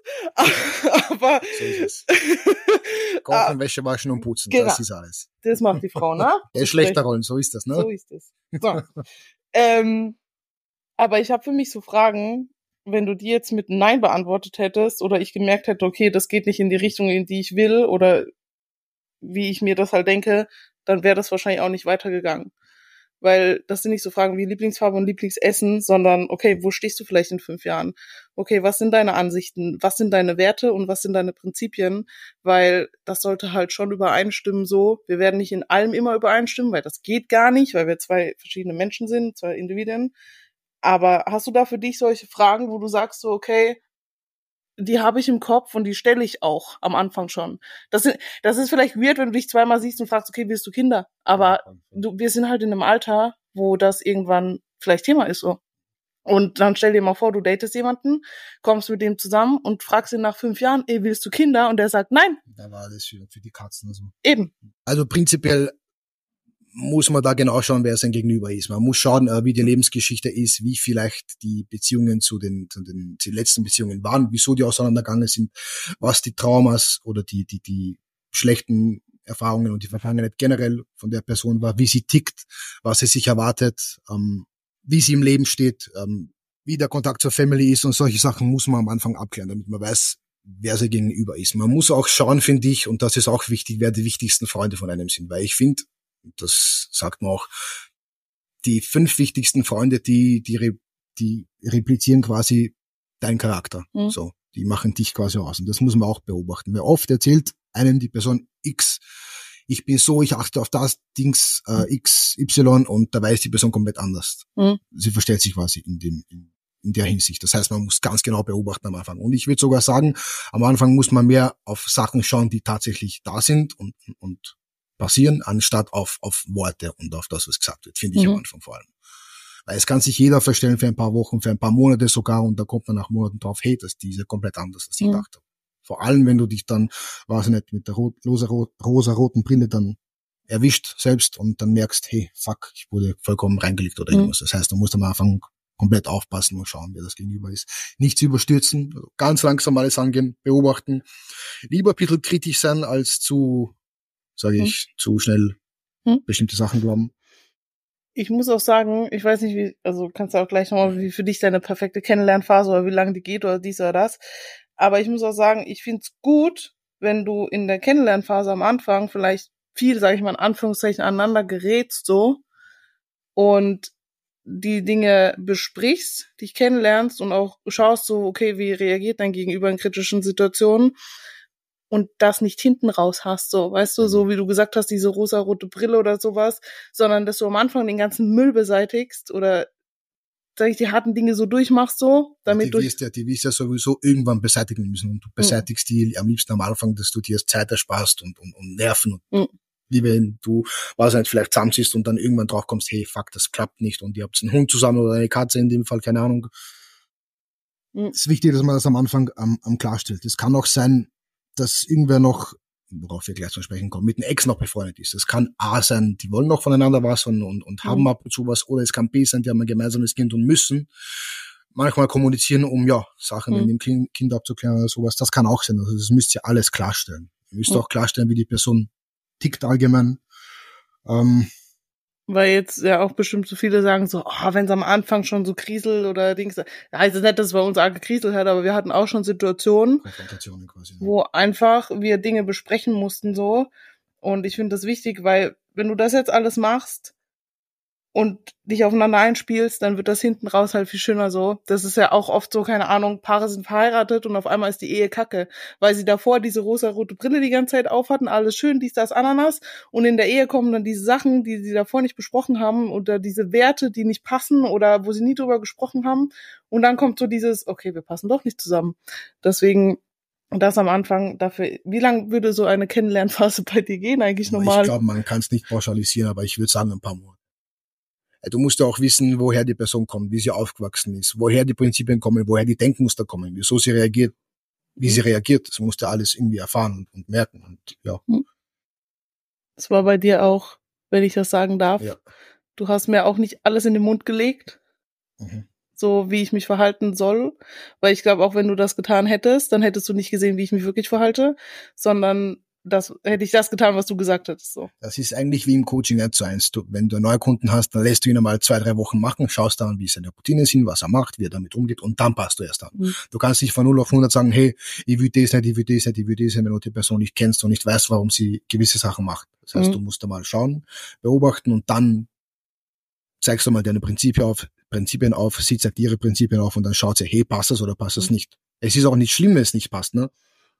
aber so ist es. Kochen, Wäsche waschen und putzen, genau. Das ist alles. Das macht die Frau, ne? Der schlechter Rollen, so ist das, ne? So ist es. So. ähm, aber ich habe für mich so Fragen, wenn du die jetzt mit Nein beantwortet hättest oder ich gemerkt hätte, okay, das geht nicht in die Richtung, in die ich will oder wie ich mir das halt denke, dann wäre das wahrscheinlich auch nicht weitergegangen. Weil das sind nicht so Fragen wie Lieblingsfarbe und Lieblingsessen, sondern, okay, wo stehst du vielleicht in fünf Jahren? Okay, was sind deine Ansichten? Was sind deine Werte und was sind deine Prinzipien? Weil das sollte halt schon übereinstimmen so. Wir werden nicht in allem immer übereinstimmen, weil das geht gar nicht, weil wir zwei verschiedene Menschen sind, zwei Individuen. Aber hast du da für dich solche Fragen, wo du sagst so, okay, die habe ich im Kopf und die stelle ich auch am Anfang schon. Das ist, das ist vielleicht weird, wenn du dich zweimal siehst und fragst, okay, willst du Kinder? Aber du, wir sind halt in einem Alter, wo das irgendwann vielleicht Thema ist so. Und dann stell dir mal vor, du datest jemanden, kommst mit dem zusammen und fragst ihn nach fünf Jahren, ey, willst du Kinder? Und der sagt nein. Da war alles für, für die Katzen. Also. Eben. Also prinzipiell muss man da genau schauen, wer sein Gegenüber ist. Man muss schauen, wie die Lebensgeschichte ist, wie vielleicht die Beziehungen zu den, zu den, zu den letzten Beziehungen waren, wieso die auseinandergegangen sind, was die Traumas oder die, die, die schlechten Erfahrungen und die Vergangenheit generell von der Person war, wie sie tickt, was sie sich erwartet, ähm, wie sie im Leben steht, ähm, wie der Kontakt zur Family ist und solche Sachen muss man am Anfang abklären, damit man weiß, wer sie gegenüber ist. Man muss auch schauen, finde ich, und das ist auch wichtig, wer die wichtigsten Freunde von einem sind, weil ich finde, das sagt man auch, die fünf wichtigsten Freunde, die, die, die replizieren quasi deinen Charakter. Mhm. So, die machen dich quasi aus. Und das muss man auch beobachten. Weil oft erzählt einem die Person X, ich bin so, ich achte auf das Dings äh, X, Y und dabei ist die Person komplett anders. Mhm. Sie verstellt sich quasi in dem, in, in der Hinsicht. Das heißt, man muss ganz genau beobachten am Anfang. Und ich würde sogar sagen, am Anfang muss man mehr auf Sachen schauen, die tatsächlich da sind und, und passieren, anstatt auf, auf Worte und auf das, was gesagt wird, finde ich mhm. am Anfang vor allem. Weil es kann sich jeder verstellen für ein paar Wochen, für ein paar Monate sogar und da kommt man nach Monaten drauf, hey, das ist diese komplett anders, als ich mhm. dachte. Vor allem, wenn du dich dann, weiß ich nicht, mit der rot, rosa, rosa-roten Brille dann erwischt selbst und dann merkst, hey, fuck, ich wurde vollkommen reingelegt oder mhm. irgendwas. Das heißt, du musst am Anfang komplett aufpassen und schauen, wer das Gegenüber ist. Nichts überstürzen, also ganz langsam alles angehen, beobachten. Lieber ein bisschen kritisch sein, als zu sage ich, hm. zu schnell hm. bestimmte Sachen glauben. Ich muss auch sagen, ich weiß nicht, wie, also kannst du auch gleich nochmal, wie für dich deine perfekte Kennenlernphase oder wie lange die geht oder dies oder das. Aber ich muss auch sagen, ich find's gut, wenn du in der Kennenlernphase am Anfang vielleicht viel, sage ich mal in Anführungszeichen, aneinander gerätst so und die Dinge besprichst, dich kennenlernst und auch schaust so, okay, wie reagiert dein Gegenüber in kritischen Situationen. Und das nicht hinten raus hast, so, weißt du, so wie du gesagt hast, diese rosa-rote Brille oder sowas, sondern dass du am Anfang den ganzen Müll beseitigst oder, sag ich, die harten Dinge so durchmachst, so, damit die du... Wirst ja, die wirst ja sowieso irgendwann beseitigen müssen und du beseitigst mhm. die am liebsten am Anfang, dass du dir Zeit ersparst und, und, und Nerven und mhm. wie wenn du, weiß nicht, vielleicht zusammenziehst und dann irgendwann drauf kommst, hey, fuck, das klappt nicht und ihr habt einen Hund zusammen oder eine Katze in dem Fall, keine Ahnung. mhm. es ist wichtig, dass man das am Anfang am, am klarstellt. Es kann auch sein, dass irgendwer noch, worauf wir gleich zu sprechen kommen, mit einem Ex noch befreundet ist. Es kann A sein, die wollen noch voneinander was und, und, und haben mhm. ab und zu was, oder es kann B sein, die haben ein gemeinsames Kind und müssen manchmal kommunizieren, um ja Sachen mhm. mit dem kind, kind abzuklären oder sowas. Das kann auch sein. Also das müsst ihr alles klarstellen. Ihr müsst mhm. auch klarstellen, wie die Person tickt allgemein. Ähm, Weil jetzt ja auch bestimmt so viele sagen so, oh, wenn es am Anfang schon so kriselt oder Dings, ja, heißt es nicht, dass es bei uns arg gekriselt hat, aber wir hatten auch schon Situationen, Konfrontationen quasi, wo einfach wir Dinge besprechen mussten so. Und ich finde das wichtig, weil wenn du das jetzt alles machst und dich aufeinander einspielst, dann wird das hinten raus halt viel schöner so. Das ist ja auch oft so, keine Ahnung, Paare sind verheiratet und auf einmal ist die Ehe kacke, weil sie davor diese rosa-rote Brille die ganze Zeit auf hatten, alles schön, dies, das, Ananas, und in der Ehe kommen dann diese Sachen, die sie davor nicht besprochen haben, oder diese Werte, die nicht passen oder wo sie nie drüber gesprochen haben, und dann kommt so dieses, okay, wir passen doch nicht zusammen. Deswegen das am Anfang dafür, wie lang würde so eine Kennenlernphase bei dir gehen eigentlich normal? Ich glaube, man kann es nicht pauschalisieren, aber ich würde sagen ein paar Monate. Du musst ja auch wissen, woher die Person kommt, wie sie aufgewachsen ist, woher die Prinzipien kommen, woher die Denkmuster kommen, wieso sie reagiert, wie mhm. sie reagiert. Das musst du alles irgendwie erfahren und, und merken. Und ja. Das war bei dir auch, wenn ich das sagen darf. Ja. Du hast mir auch nicht alles in den Mund gelegt, mhm. so wie ich mich verhalten soll. Weil ich glaube, auch wenn du das getan hättest, dann hättest du nicht gesehen, wie ich mich wirklich verhalte, sondern das hätte ich das getan, was du gesagt hättest. So. Das ist eigentlich wie im Coaching eins zu eins. Du, wenn du einen neuen Kunden hast, dann lässt du ihn einmal zwei, drei Wochen machen, schaust dann, wie seine Routinen sind, was er macht, wie er damit umgeht, und dann passt du erst an. Mhm. Du kannst nicht von null auf hundert sagen, hey, ich will das nicht, ich will das nicht, ich will das nicht, wenn du die Person nicht kennst und nicht weißt, warum sie gewisse Sachen macht. Das heißt, mhm. du musst da mal schauen, beobachten und dann zeigst du mal deine Prinzipien auf, Prinzipien auf, sie zeigt ihre Prinzipien auf und dann schaut sie, hey, passt das oder passt das mhm. nicht. Es ist auch nicht schlimm, wenn es nicht passt, ne?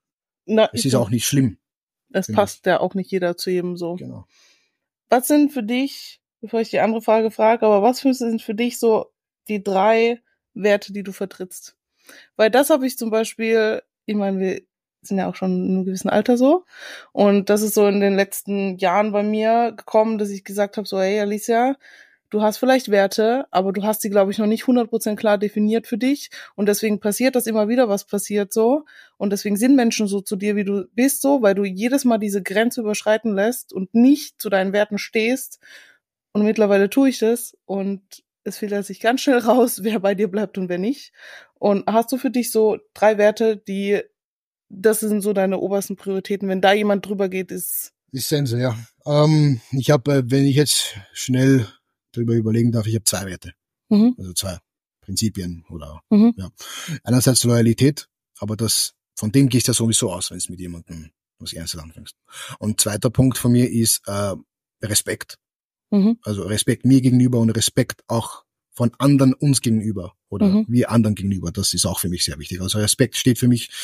Na, es ist auch nicht schlimm. Es passt ja auch nicht jeder zu jedem so. Genau. Was sind für dich, bevor ich die andere Frage frage, aber was sind für dich so die drei Werte, die du vertrittst? Weil das habe ich zum Beispiel, ich meine, wir sind ja auch schon in einem gewissen Alter so, und das ist so in den letzten Jahren bei mir gekommen, dass ich gesagt habe, so, hey Alicia, du hast vielleicht Werte, aber du hast sie, glaube ich, noch nicht hundert Prozent klar definiert für dich. Und deswegen passiert das immer wieder, was passiert so. Und deswegen sind Menschen so zu dir, wie du bist, so, weil du jedes Mal diese Grenze überschreiten lässt und nicht zu deinen Werten stehst. Und mittlerweile tue ich das. Und es filtert sich ganz schnell raus, wer bei dir bleibt und wer nicht. Und hast du für dich so drei Werte, die, das sind so deine obersten Prioritäten, wenn da jemand drüber geht, ist... Ist Sense, ja. Ähm, ich habe, wenn ich jetzt schnell drüber überlegen darf, ich habe zwei Werte. Mhm. Also zwei Prinzipien oder mhm. ja. Einerseits Loyalität, aber das, von dem gehst du ja sowieso aus, wenn du mit jemandem was Ernstes anfängst. Und zweiter Punkt von mir ist äh, Respekt. Mhm. Also Respekt mir gegenüber und Respekt auch von anderen uns gegenüber oder mhm. wir anderen gegenüber. Das ist auch für mich sehr wichtig. Also Respekt steht für mich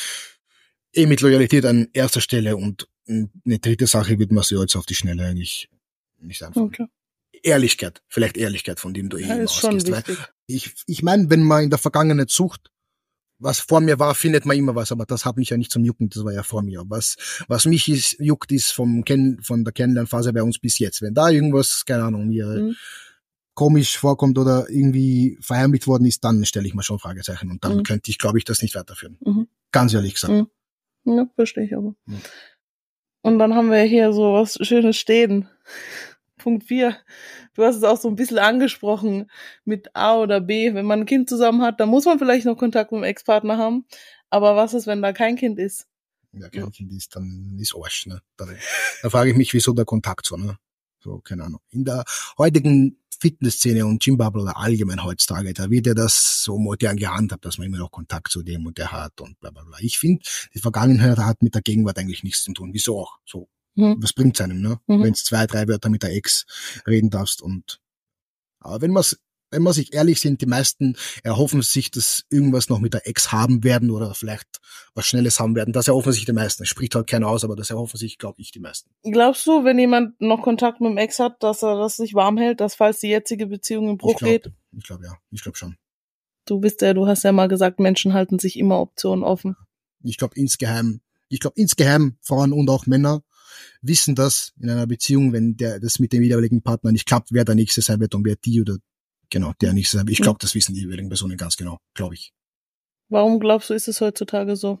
eh mit Loyalität an erster Stelle, und eine dritte Sache wird man so jetzt auf die Schnelle eigentlich nicht einfach. Okay. Ehrlichkeit, vielleicht Ehrlichkeit, von dem du eh ja, immer ist schon ausgehst. Wichtig. Weil ich, ich meine, wenn man in der Vergangenheit sucht, was vor mir war, findet man immer was, aber das hat mich ja nicht zum Jucken, das war ja vor mir. Was, was mich ist, juckt, ist vom Kennen, von der Kennenlernphase bei uns bis jetzt. Wenn da irgendwas, keine Ahnung, mir mhm. komisch vorkommt oder irgendwie verheimlicht worden ist, dann stelle ich mir schon Fragezeichen, und dann mhm. könnte ich, glaube ich, das nicht weiterführen. Mhm. Ganz ehrlich gesagt. Mhm. Ja, verstehe ich aber. Mhm. Und dann haben wir hier so was Schönes stehen. Punkt vier. Du hast es auch so ein bisschen angesprochen mit A oder B. Wenn man ein Kind zusammen hat, dann muss man vielleicht noch Kontakt mit dem Ex-Partner haben. Aber was ist, wenn da kein Kind ist? Ja, kein ja. Kind ist, dann ist Arsch, ne? Da, da frage ich mich, wieso der Kontakt so, ne? So, keine Ahnung. In der heutigen Fitnessszene und Gymbubble allgemein heutzutage, da wird ja das so modern gehandhabt, dass man immer noch Kontakt zu dem und der hat und bla bla bla. Ich finde, die Vergangenheit hat mit der Gegenwart eigentlich nichts zu tun. Wieso auch? So. Mhm. Was bringt's einem, ne? Mhm. Wenn du zwei, drei Wörter mit der Ex reden darfst, und aber wenn man's, wenn man sich ehrlich sind, die meisten erhoffen sich, dass irgendwas noch mit der Ex haben werden oder vielleicht was Schnelles haben werden. Das erhoffen sich die meisten. Das spricht halt keiner aus, aber das erhoffen sich, glaube ich, die meisten. Glaubst du, wenn jemand noch Kontakt mit dem Ex hat, dass er das sich warm hält, dass falls die jetzige Beziehung in Bruch ich glaub, geht? Ich glaube ja, ich glaube schon. Du bist ja, du hast ja mal gesagt, Menschen halten sich immer Optionen offen. Ich glaube insgeheim, ich glaube insgeheim Frauen und auch Männer wissen das in einer Beziehung, wenn der das mit dem jeweiligen Partner nicht klappt, wer der Nächste sein wird und wer die oder genau der Nächste sein wird. Ich glaube, das wissen die jeweiligen Personen ganz genau, glaube ich. Warum glaubst du, ist es heutzutage so?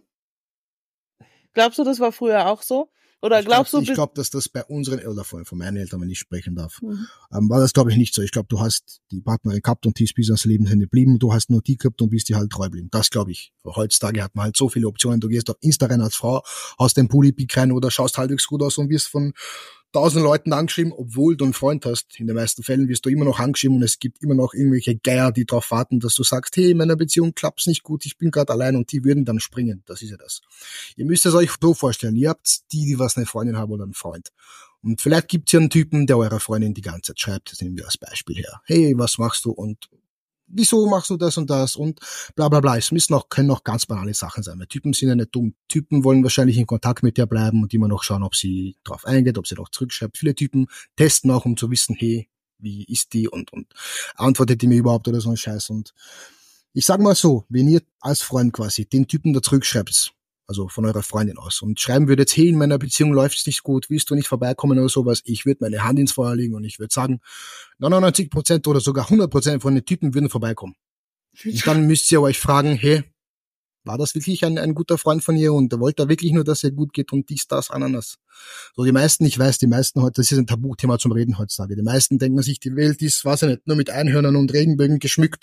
Glaubst du, das war früher auch so? Oder ich glaubst glaub, du... Ich glaube, dass das bei unseren, oder von, von meinen Eltern, wenn ich sprechen darf, Mhm. ähm, war das, glaube ich, nicht so. Ich glaube, du hast die Partnerin gehabt und die ist bis ans Lebensende geblieben. Du hast nur die gehabt und bist dir halt treu geblieben. Das glaube ich. Heutzutage hat man halt so viele Optionen. Du gehst auf Insta rein als Frau, hast den Pulli-Pick rein oder schaust halbwegs gut aus und wirst von tausend Leuten angeschrieben, obwohl du einen Freund hast. In den meisten Fällen wirst du immer noch angeschrieben und es gibt immer noch irgendwelche Geier, die darauf warten, dass du sagst, hey, in meiner Beziehung klappt's nicht gut, ich bin gerade allein, und die würden dann springen. Das ist ja das. Ihr müsst es euch so vorstellen, ihr habt die, die was eine Freundin haben oder einen Freund. Und vielleicht gibt's ja einen Typen, der eurer Freundin die ganze Zeit schreibt, das nehmen wir als Beispiel her. Hey, was machst du und wieso machst du das und das und bla bla bla. Es müssen auch, können auch ganz banale Sachen sein, weil Typen sind ja nicht dumm. Typen wollen wahrscheinlich in Kontakt mit dir bleiben und immer noch schauen, ob sie drauf eingeht, ob sie noch zurückschreibt. Viele Typen testen auch, um zu wissen, hey, wie ist die und, und antwortet die mir überhaupt oder so ein Scheiß. Und ich sag mal so, wenn ihr als Freund quasi den Typen da zurückschreibt, also von eurer Freundin aus, und schreiben würdet, hey, in meiner Beziehung läuft's nicht gut, willst du nicht vorbeikommen oder sowas, ich würde meine Hand ins Feuer legen und ich würde sagen, neunundneunzig Prozent oder sogar hundert Prozent von den Typen würden vorbeikommen. Und dann müsst ihr euch fragen, hey, war das wirklich ein, ein guter Freund von ihr und wollte er wirklich nur, dass ihr gut geht und dies, das, ananas. So, die meisten, ich weiß, die meisten heute, das ist ein Tabuthema zum Reden heutzutage, die meisten denken sich, die Welt ist, weiß ich nicht, nur mit Einhörnern und Regenbögen geschmückt,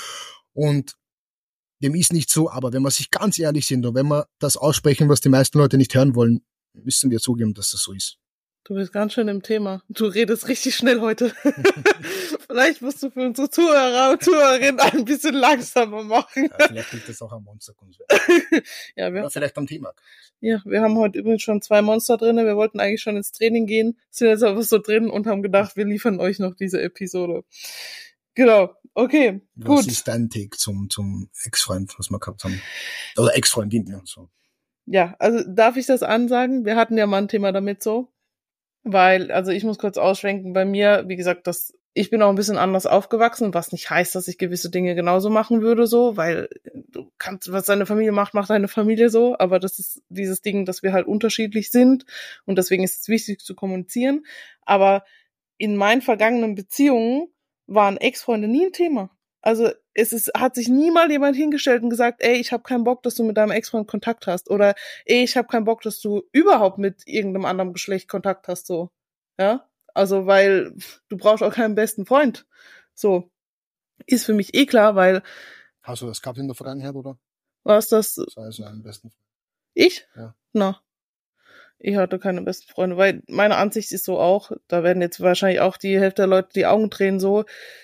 und dem ist nicht so, aber wenn wir sich ganz ehrlich sind und wenn wir das aussprechen, was die meisten Leute nicht hören wollen, müssen wir zugeben, dass das so ist. Du bist ganz schön im Thema. Du redest richtig schnell heute. Vielleicht musst du für unsere Zuhörer und Zuhörerinnen ein bisschen langsamer machen. Ja, vielleicht liegt das auch am Monsterkonsum. Ja, wir, Oder vielleicht am Thema. Ja, wir haben heute übrigens schon zwei Monster drin. Wir wollten eigentlich schon ins Training gehen, sind jetzt aber so drin und haben gedacht, wir liefern euch noch diese Episode. Genau, okay, gut. Was ist dein Take zum, zum Ex-Freund, was wir gehabt haben? Oder Ex-Freundin, ja, so. Ja, also darf ich das ansagen? Wir hatten ja mal ein Thema damit so. Weil, also ich muss kurz ausschwenken, bei mir, wie gesagt, das, ich bin auch ein bisschen anders aufgewachsen, was nicht heißt, dass ich gewisse Dinge genauso machen würde, so, weil du kannst, was deine Familie macht, macht deine Familie so, aber das ist dieses Ding, dass wir halt unterschiedlich sind und deswegen ist es wichtig zu kommunizieren. Aber in meinen vergangenen Beziehungen waren Ex-Freunde nie ein Thema. Also es ist, hat sich niemals jemand hingestellt und gesagt, ey, ich habe keinen Bock, dass du mit deinem Ex-Freund Kontakt hast. Oder ey, ich habe keinen Bock, dass du überhaupt mit irgendeinem anderen Geschlecht Kontakt hast. So, ja, also weil du brauchst auch keinen besten Freund. So, ist für mich eh klar, weil... Hast du das gehabt in der Vergangenheit, oder? Was das? Also einen besten Freund. Ich? Ja. Na. Ich hatte keine besten Freunde, weil meine Ansicht ist so auch, da werden jetzt wahrscheinlich auch die Hälfte der Leute die Augen drehen so,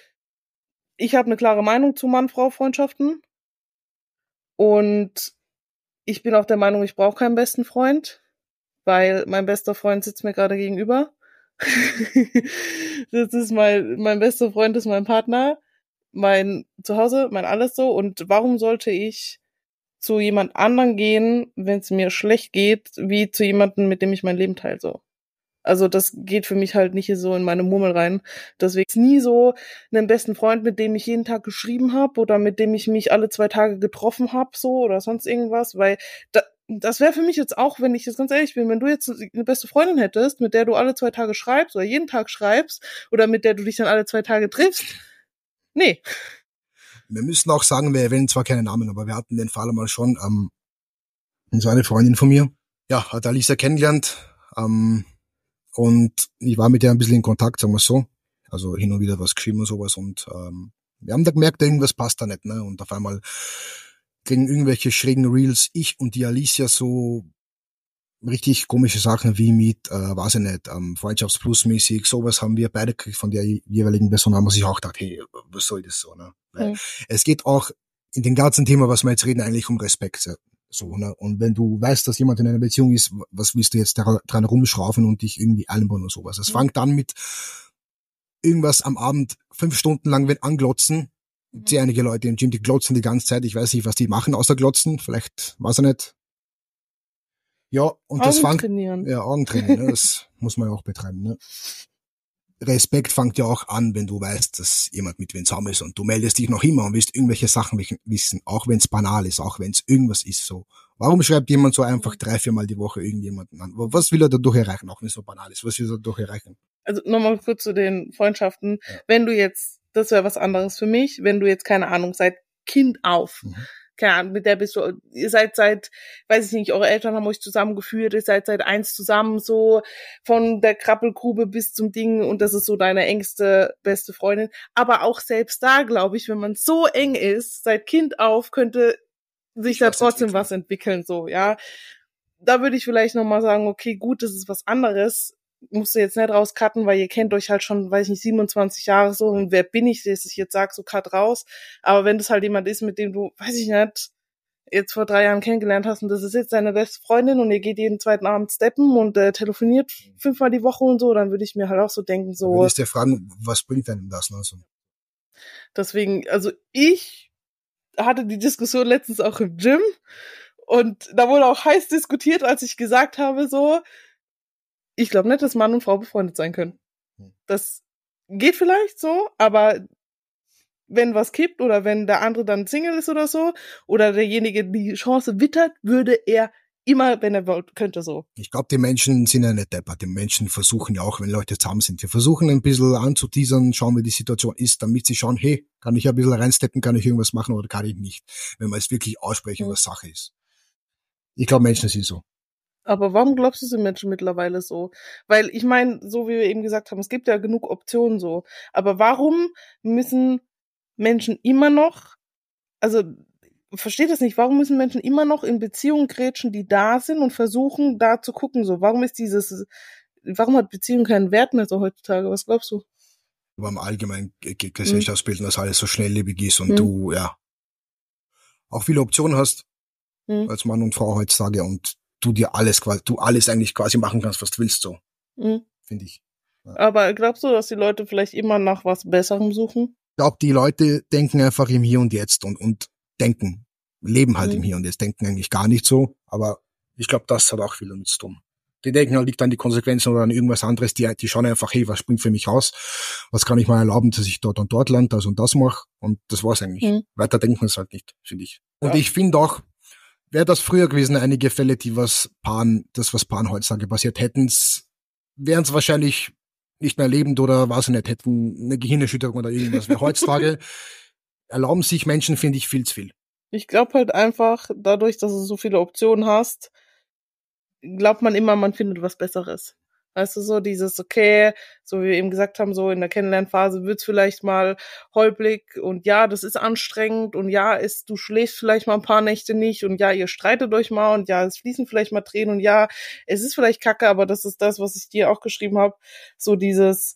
ich habe eine klare Meinung zu Mann-Frau-Freundschaften und ich bin auch der Meinung, ich brauche keinen besten Freund, weil mein bester Freund sitzt mir gerade gegenüber. Das ist mein, mein bester Freund ist mein Partner, mein Zuhause, mein alles so, und warum sollte ich zu jemand anderen gehen, wenn es mir schlecht geht, wie zu jemandem, mit dem ich mein Leben teile, so. Also das geht für mich halt nicht so in meine Murmel rein. Deswegen ist nie so einen besten Freund, mit dem ich jeden Tag geschrieben habe oder mit dem ich mich alle zwei Tage getroffen habe, so, oder sonst irgendwas, weil da, das wäre für mich jetzt auch, wenn ich jetzt ganz ehrlich bin, wenn du jetzt eine beste Freundin hättest, mit der du alle zwei Tage schreibst oder jeden Tag schreibst oder mit der du dich dann alle zwei Tage triffst, nee. Wir müssen auch sagen, wir erwähnen zwar keine Namen, aber wir hatten den Fall mal schon, ähm, so eine Freundin von mir, ja, hat Alisa kennengelernt, ähm, und ich war mit der ein bisschen in Kontakt, sagen wir so. Also hin und wieder was geschrieben und sowas. Und ähm, wir haben da gemerkt, irgendwas passt da nicht, ne? Und auf einmal kriegen irgendwelche schrägen Reels ich und die Alicia so richtig komische Sachen wie mit, äh, weiß ich nicht, ähm, Freundschaftsplus-mäßig, sowas haben wir beide gekriegt von der jeweiligen Person, haben wir sich auch gedacht, hey, was soll das so, ne? Weil mhm. es geht auch in dem ganzen Thema, was wir jetzt reden, eigentlich um Respekt. So, ne? Und wenn du weißt, dass jemand in einer Beziehung ist, was willst du jetzt dran rumschrauben und dich irgendwie einbauen und sowas? Es mhm. fängt an mit irgendwas am Abend fünf Stunden lang wenn anglotzen. Mhm. Sehr einige Leute im Gym, die glotzen die ganze Zeit. Ich weiß nicht, was die machen, außer glotzen. Vielleicht, weiß ich nicht. Ja, und das fängt, ja, Augentraining, ne? Das muss man ja auch betreiben, ne? Respekt fängt ja auch an, wenn du weißt, dass jemand mit wem zusammen ist und du meldest dich noch immer und willst irgendwelche Sachen wissen, auch wenn es banal ist, auch wenn es irgendwas ist, so. Warum schreibt jemand so einfach drei, viermal die Woche irgendjemanden an? Was will er dadurch erreichen, auch wenn es so banal ist? Was will er dadurch erreichen? Also nochmal kurz zu den Freundschaften. Ja. Wenn du jetzt, das wäre was anderes für mich, wenn du jetzt, keine Ahnung, seit Kind auf, mhm. keine Ahnung, mit der bist du, ihr seid seit, weiß ich nicht, eure Eltern haben euch zusammengeführt, ihr seid seit eins zusammen, so von der Krabbelgrube bis zum Ding und das ist so deine engste, beste Freundin. Aber auch selbst da, glaube ich, wenn man so eng ist, seit Kind auf, könnte sich da trotzdem was entwickeln, so, ja. Da würde ich vielleicht nochmal sagen, okay, gut, das ist was anderes, musst du jetzt nicht rauscutten, weil ihr kennt euch halt schon, weiß ich nicht, siebenundzwanzig Jahre so und wer bin ich, dass ich jetzt sage, so cut raus. Aber wenn das halt jemand ist, mit dem du, weiß ich nicht, jetzt vor drei Jahren kennengelernt hast und das ist jetzt deine beste Freundin und ihr geht jeden zweiten Abend steppen und äh, telefoniert fünfmal die Woche und so, dann würde ich mir halt auch so denken, so. Wenn ich dir fragen, was bringt denn das? Ne? So. Deswegen, also ich hatte die Diskussion letztens auch im Gym und da wurde auch heiß diskutiert, als ich gesagt habe, so, ich glaube nicht, dass Mann und Frau befreundet sein können. Das geht vielleicht so, aber wenn was kippt oder wenn der andere dann Single ist oder so oder derjenige die Chance wittert, würde er immer, wenn er wollte, könnte so. Ich glaube, die Menschen sind ja nicht deppert. Die Menschen versuchen ja auch, wenn Leute zusammen sind, wir versuchen ein bisschen anzuteasern, schauen, wie die Situation ist, damit sie schauen, hey, kann ich ein bisschen reinsteppen, kann ich irgendwas machen oder kann ich nicht, wenn man es wirklich aussprechen, was Sache ist. Ich glaube, Menschen sind so. Aber warum glaubst du, sind Menschen mittlerweile so? Weil ich meine, so wie wir eben gesagt haben, es gibt ja genug Optionen so. Aber warum müssen Menschen immer noch, also versteht das nicht, warum müssen Menschen immer noch in Beziehungen grätschen, die da sind und versuchen, da zu gucken so? Warum ist dieses, warum hat Beziehung keinen Wert mehr so heutzutage? Was glaubst du? Aber im Allgemeinen Gesellschaftsbilden, dass alles so schnelllebig ist und hm. du, ja, auch viele Optionen hast hm. als Mann und Frau heutzutage und du dir alles quasi, du alles eigentlich quasi machen kannst, was du willst, so. Mhm. Finde ich. Ja. Aber glaubst du, dass die Leute vielleicht immer nach was Besserem suchen? Ich glaube, die Leute denken einfach im Hier und Jetzt und, und denken, leben halt mhm. im Hier und Jetzt, denken eigentlich gar nicht so, aber ich glaube, das hat auch viel damit zu tun. Die denken halt, liegt an die Konsequenzen oder an irgendwas anderes, die, die schauen einfach, hey, was springt für mich raus? Was kann ich mal erlauben, dass ich dort und dort lande, das und das mache? Und das war's eigentlich. Mhm. Weiter denken es halt nicht, finde ich. Und ja. ich finde auch, wäre das früher gewesen, einige Fälle, die was Paaren, das was Paaren heutzutage passiert hätten, wären es wahrscheinlich nicht mehr lebend oder weiß ich nicht, hätten eine Gehirnerschütterung oder irgendwas. Weil heutzutage erlauben sich Menschen, finde ich, viel zu viel. Ich glaube halt einfach, dadurch, dass du so viele Optionen hast, glaubt man immer, man findet was Besseres. Weißt du, so dieses, okay, so wie wir eben gesagt haben, so in der Kennenlernphase wird's vielleicht mal holprig und ja, das ist anstrengend und ja, ist, du schläfst vielleicht mal ein paar Nächte nicht und ja, ihr streitet euch mal und ja, es fließen vielleicht mal Tränen und ja, es ist vielleicht kacke, aber das ist das, was ich dir auch geschrieben habe, so dieses,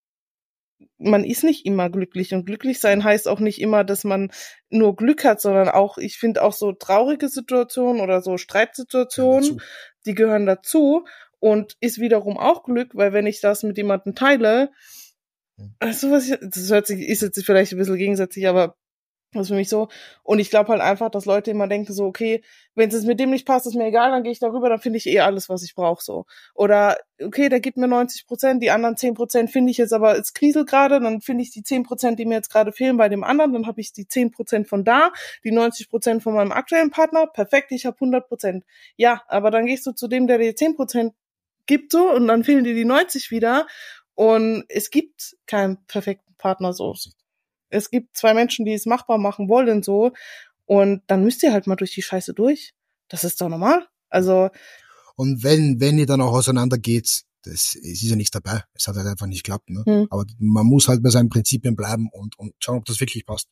man ist nicht immer glücklich und glücklich sein heißt auch nicht immer, dass man nur Glück hat, sondern auch, ich finde auch so traurige Situationen oder so Streitsituationen, ja, die gehören dazu. Und ist wiederum auch Glück, weil wenn ich das mit jemandem teile, weißt du, was ich, das hört sich, ist jetzt vielleicht ein bisschen gegensätzlich, aber das ist für mich so. Und ich glaube halt einfach, dass Leute immer denken so, okay, wenn es mit dem nicht passt, ist mir egal, dann gehe ich darüber, dann finde ich eh alles, was ich brauche, so. Oder, okay, der gibt mir neunzig Prozent, die anderen zehn Prozent finde ich jetzt aber, es kriselt gerade, dann finde ich die zehn Prozent, die mir jetzt gerade fehlen bei dem anderen, dann habe ich die zehn Prozent von da, die neunzig Prozent von meinem aktuellen Partner, perfekt, ich habe hundert Prozent. Ja, aber dann gehst du zu dem, der dir zehn Prozent gibt so und dann fehlen dir die neunzig wieder und es gibt keinen perfekten Partner so. Es gibt zwei Menschen, die es machbar machen wollen so und dann müsst ihr halt mal durch die Scheiße durch. Das ist doch normal. Also und wenn wenn ihr dann auch auseinander geht, das es ist ja nichts dabei. Es hat halt einfach nicht geklappt, ne? Hm. Aber man muss halt bei seinen Prinzipien bleiben und und schauen, ob das wirklich passt.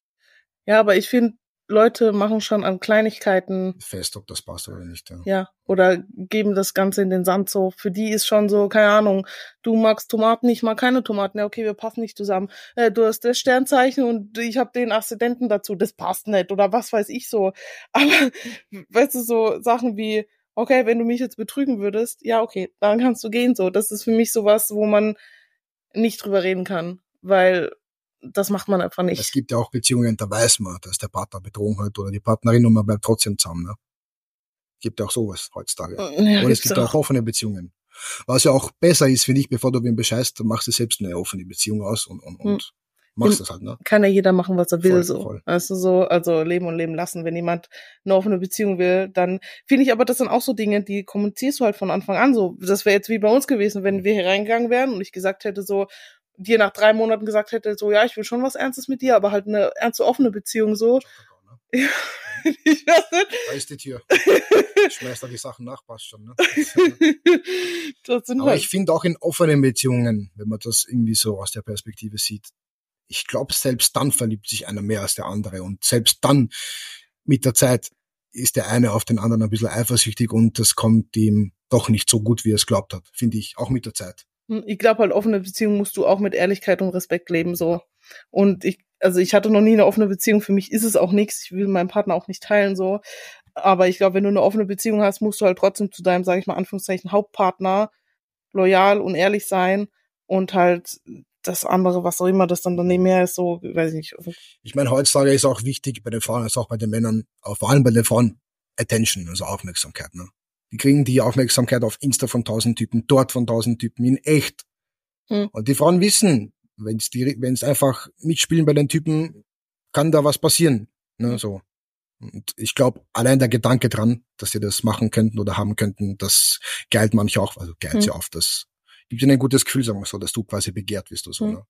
Ja, aber ich finde, Leute machen schon an Kleinigkeiten fest, ob das passt oder nicht. Ja. ja, oder geben das Ganze in den Sand so. Für die ist schon so, keine Ahnung, du magst Tomaten, ich mag keine Tomaten. Ja, okay, wir passen nicht zusammen. Äh, du hast das Sternzeichen und ich habe den Aszendenten dazu. Das passt nicht oder was weiß ich so. Aber, weißt du, so Sachen wie, okay, wenn du mich jetzt betrügen würdest, ja, okay, dann kannst du gehen so. Das ist für mich sowas, wo man nicht drüber reden kann, weil das macht man einfach nicht. Es gibt ja auch Beziehungen, da weiß man, dass der Partner betrogen hat oder die Partnerin und man bleibt trotzdem zusammen. Ne? Gibt ja auch sowas heutzutage. Ja, und es gibt auch. auch offene Beziehungen. Was ja auch besser ist, finde ich, bevor du wen bescheißt, dann machst du selbst eine offene Beziehung aus und, und, und hm. machst das halt. Ne? Kann ja jeder machen, was er will. Voll, so. Voll. Weißt du, so, also leben und leben lassen. Wenn jemand eine offene Beziehung will, dann finde ich aber, das sind auch so Dinge, die kommunizierst du halt von Anfang an so. Das wäre jetzt wie bei uns gewesen, wenn wir hier reingegangen wären und ich gesagt hätte so, dir nach drei Monaten gesagt hätte, so, ja, ich will schon was Ernstes mit dir, aber halt eine ernste, offene Beziehung so. Ne? Ja, ich weiß nicht. Da ist die Tür. Schmeißt da die Sachen nach, passt schon. Ne? Das sind Aber halt, ich finde auch in offenen Beziehungen, wenn man das irgendwie so aus der Perspektive sieht, ich glaube, selbst dann verliebt sich einer mehr als der andere. Und selbst dann, mit der Zeit, ist der eine auf den anderen ein bisschen eifersüchtig und das kommt ihm doch nicht so gut, wie er es glaubt hat, finde ich, auch mit der Zeit. ich glaube halt, offene Beziehungen musst du auch mit Ehrlichkeit und Respekt leben, so. Und ich, also ich hatte noch nie eine offene Beziehung, für mich ist es auch nichts, ich will meinen Partner auch nicht teilen, so. Aber ich glaube, wenn du eine offene Beziehung hast, musst du halt trotzdem zu deinem, sage ich mal, Anführungszeichen, Hauptpartner loyal und ehrlich sein und halt das andere, was auch immer das dann daneben her ist, so, weiß ich nicht. Ich meine, heutzutage ist auch wichtig bei den Frauen, als auch bei den Männern, vor allem bei den Frauen, Attention, also Aufmerksamkeit. Ne? Die kriegen die Aufmerksamkeit auf Insta von tausend Typen, dort von tausend Typen, in echt. Hm. Und die Frauen wissen, wenn es die, wenn es einfach mitspielen bei den Typen, kann da was passieren. Ne, so. Und ich glaube, allein der Gedanke dran, dass sie das machen könnten oder haben könnten, das geilt manche auch, also geilt hm. sie auf. Das gibt ihnen ein gutes Gefühl, sagen wir so, dass du quasi begehrt wirst oder so. Hm. Ne?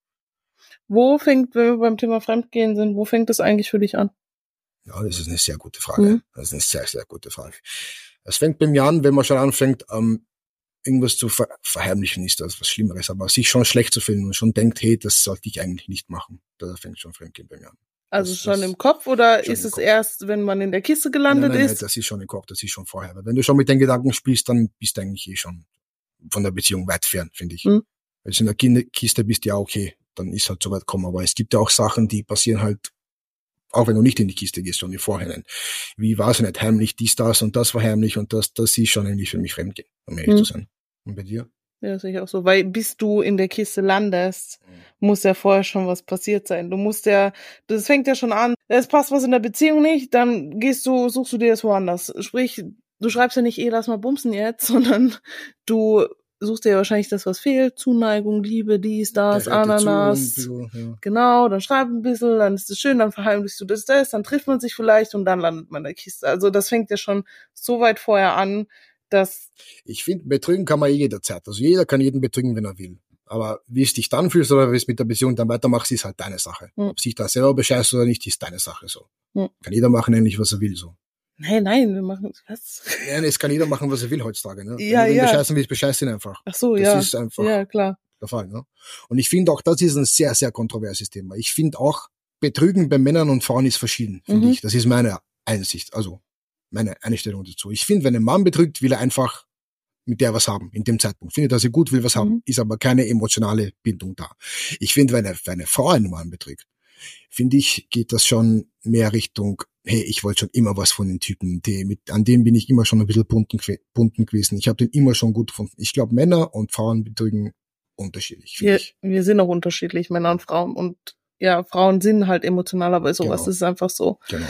Wo fängt, wenn wir beim Thema Fremdgehen sind, wo fängt das eigentlich für dich an? Ja, das ist eine sehr gute Frage. Hm. Das ist eine sehr, sehr gute Frage. Es fängt bei mir an, wenn man schon anfängt, ähm, irgendwas zu ver- verheimlichen, ist das was Schlimmeres, aber sich schon schlecht zu fühlen und schon denkt, hey, das sollte ich eigentlich nicht machen. Da fängt schon Fremdgehen bei mir an. Also das, schon das im Kopf oder ist es Kopf. erst, wenn man in der Kiste gelandet nein, nein, nein, ist? Das ist schon im Kopf, das ist schon vorher. Weil wenn du schon mit den Gedanken spielst, dann bist du eigentlich eh schon von der Beziehung weit fern, finde ich. Hm. Wenn du in der Kiste bist, ja okay, dann ist halt so weit gekommen. Aber es gibt ja auch Sachen, die passieren halt, auch wenn du nicht in die Kiste gehst, sondern im Vorhinein. Wie war es nicht heimlich, dies, das und das war heimlich und das, das ist schon eigentlich für mich Fremdgehen, um ehrlich hm. zu sein. Und bei dir? Ja, das sehe ich auch so. Weil bis du in der Kiste landest, mhm. muss ja vorher schon was passiert sein. Du musst ja, das fängt ja schon an, es passt was in der Beziehung nicht, dann gehst du, suchst du dir das woanders. Sprich, du schreibst ja nicht, eh, lass mal bumsen jetzt, sondern du suchst dir ja wahrscheinlich das, was fehlt. Zuneigung, Liebe, dies, das, Ananas. Bisschen, ja. Genau, dann schreib ein bisschen, dann ist es schön, dann verheimlichst du das, das, dann trifft man sich vielleicht und dann landet man in der Kiste. Also das fängt ja schon so weit vorher an, dass ich finde, betrügen kann man eh jederzeit. Also jeder kann jeden betrügen, wenn er will. Aber wie es dich dann fühlst oder wie es mit der Beziehung dann weitermachst, ist halt deine Sache. Hm. Ob sich da selber bescheißt oder nicht, ist deine Sache so. Hm. Kann jeder machen eigentlich, was er will, so. Nein, nein, wir machen was? Nein, es kann jeder machen, was er will heutzutage. Ne? Ja, wenn du ihn ja. bescheißen willst, bescheiß ihn einfach. Ach so, das ja. Das ist einfach ja, klar. der Fall. Ne? Und ich finde auch, das ist ein sehr, sehr kontroverses Thema. Ich finde auch, Betrügen bei Männern und Frauen ist verschieden, finde mhm. ich. Das ist meine Einsicht, also meine Einstellung dazu. Ich finde, wenn ein Mann betrügt, will er einfach mit der was haben, in dem Zeitpunkt. Findet, dass er gut will was mhm. haben, ist aber keine emotionale Bindung da. Ich finde, wenn eine, wenn eine Frau einen Mann betrügt, finde ich, geht das schon mehr Richtung, hey, ich wollte schon immer was von den Typen, die, mit, an dem bin ich immer schon ein bisschen bunten, bunten gewesen. Ich habe den immer schon gut gefunden. Ich glaube, Männer und Frauen betrügen unterschiedlich. Wir, ich. wir sind auch unterschiedlich, Männer und Frauen. Und ja, Frauen sind halt emotionaler bei sowas. Genau. Das ist einfach so. Genau.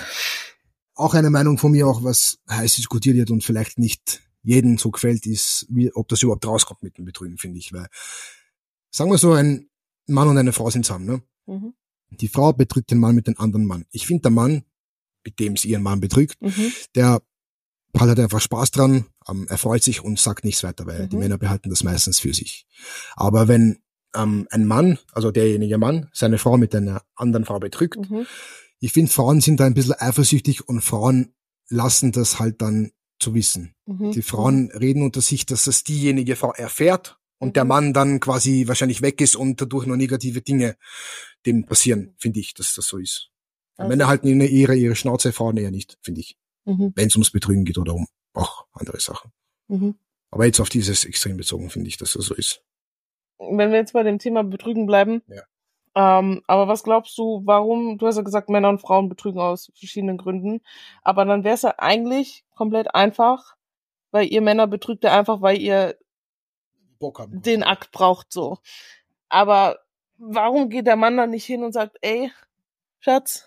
Auch eine Meinung von mir, auch was heiß diskutiert wird und vielleicht nicht jedem so gefällt, ist, wie, ob das überhaupt rauskommt mit dem Betrügen, finde ich. Weil, sagen wir so, ein Mann und eine Frau sind zusammen, ne? Mhm. Die Frau betrügt den Mann mit dem anderen Mann. Ich finde, der Mann, mit dem sie ihren Mann betrügt, mhm. der hat halt einfach Spaß dran, ähm, er freut sich und sagt nichts weiter, weil mhm. die Männer behalten das meistens für sich. Aber wenn ähm, ein Mann, also derjenige Mann, seine Frau mit einer anderen Frau betrügt, mhm. ich finde, Frauen sind da ein bisschen eifersüchtig und Frauen lassen das halt dann zu wissen. Mhm. Die Frauen mhm. reden unter sich, dass das diejenige Frau erfährt und mhm. der Mann dann quasi wahrscheinlich weg ist und dadurch nur negative Dinge dem passieren, finde ich, dass das so ist. Also. Männer halten ihre, ihre, ihre Schnauze, Frauen eher nicht, finde ich. Mhm. Wenn es ums Betrügen geht oder um auch andere Sachen. Mhm. Aber jetzt auf dieses Extrem bezogen, finde ich, dass das so ist. Wenn wir jetzt bei dem Thema Betrügen bleiben, ja. ähm, aber was glaubst du, warum, du hast ja gesagt, Männer und Frauen betrügen aus verschiedenen Gründen, aber dann wäre es ja eigentlich komplett einfach, weil ihr Männer betrügt ja einfach, weil ihr Bock haben, den Akt braucht, so. Aber warum geht der Mann dann nicht hin und sagt, ey, Schatz,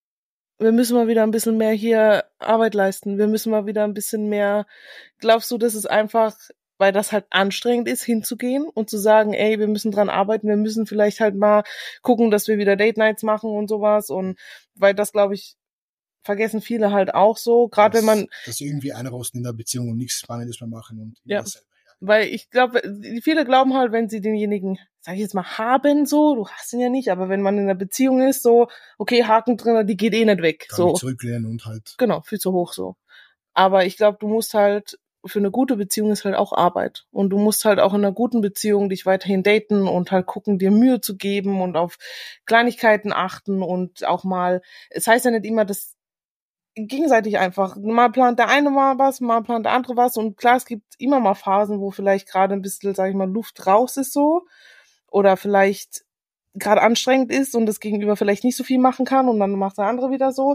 wir müssen mal wieder ein bisschen mehr hier Arbeit leisten, wir müssen mal wieder ein bisschen mehr, glaubst du, das ist einfach, weil das halt anstrengend ist, hinzugehen und zu sagen, ey, wir müssen dran arbeiten, wir müssen vielleicht halt mal gucken, dass wir wieder Date Nights machen und sowas und weil das, glaube ich, vergessen viele halt auch so, gerade wenn man... Dass sie irgendwie einrosten in der Beziehung und nichts Spannendes mehr machen und ja. selber. Weil ich glaube, viele glauben halt, wenn sie denjenigen, sag ich jetzt mal, haben so, du hast ihn ja nicht, aber wenn man in einer Beziehung ist, so, okay, Haken drin, die geht eh nicht weg. Kann so mich zurücklehnen und halt. Genau, viel zu hoch so. Aber ich glaube, du musst halt, für eine gute Beziehung ist halt auch Arbeit. Und du musst halt auch in einer guten Beziehung dich weiterhin daten und halt gucken, dir Mühe zu geben und auf Kleinigkeiten achten und auch mal, es heißt ja nicht immer, dass gegenseitig einfach, mal plant der eine mal was, mal plant der andere was und klar, es gibt immer mal Phasen, wo vielleicht gerade ein bisschen, sag ich mal, Luft raus ist so oder vielleicht gerade anstrengend ist und das Gegenüber vielleicht nicht so viel machen kann und dann macht der andere wieder so.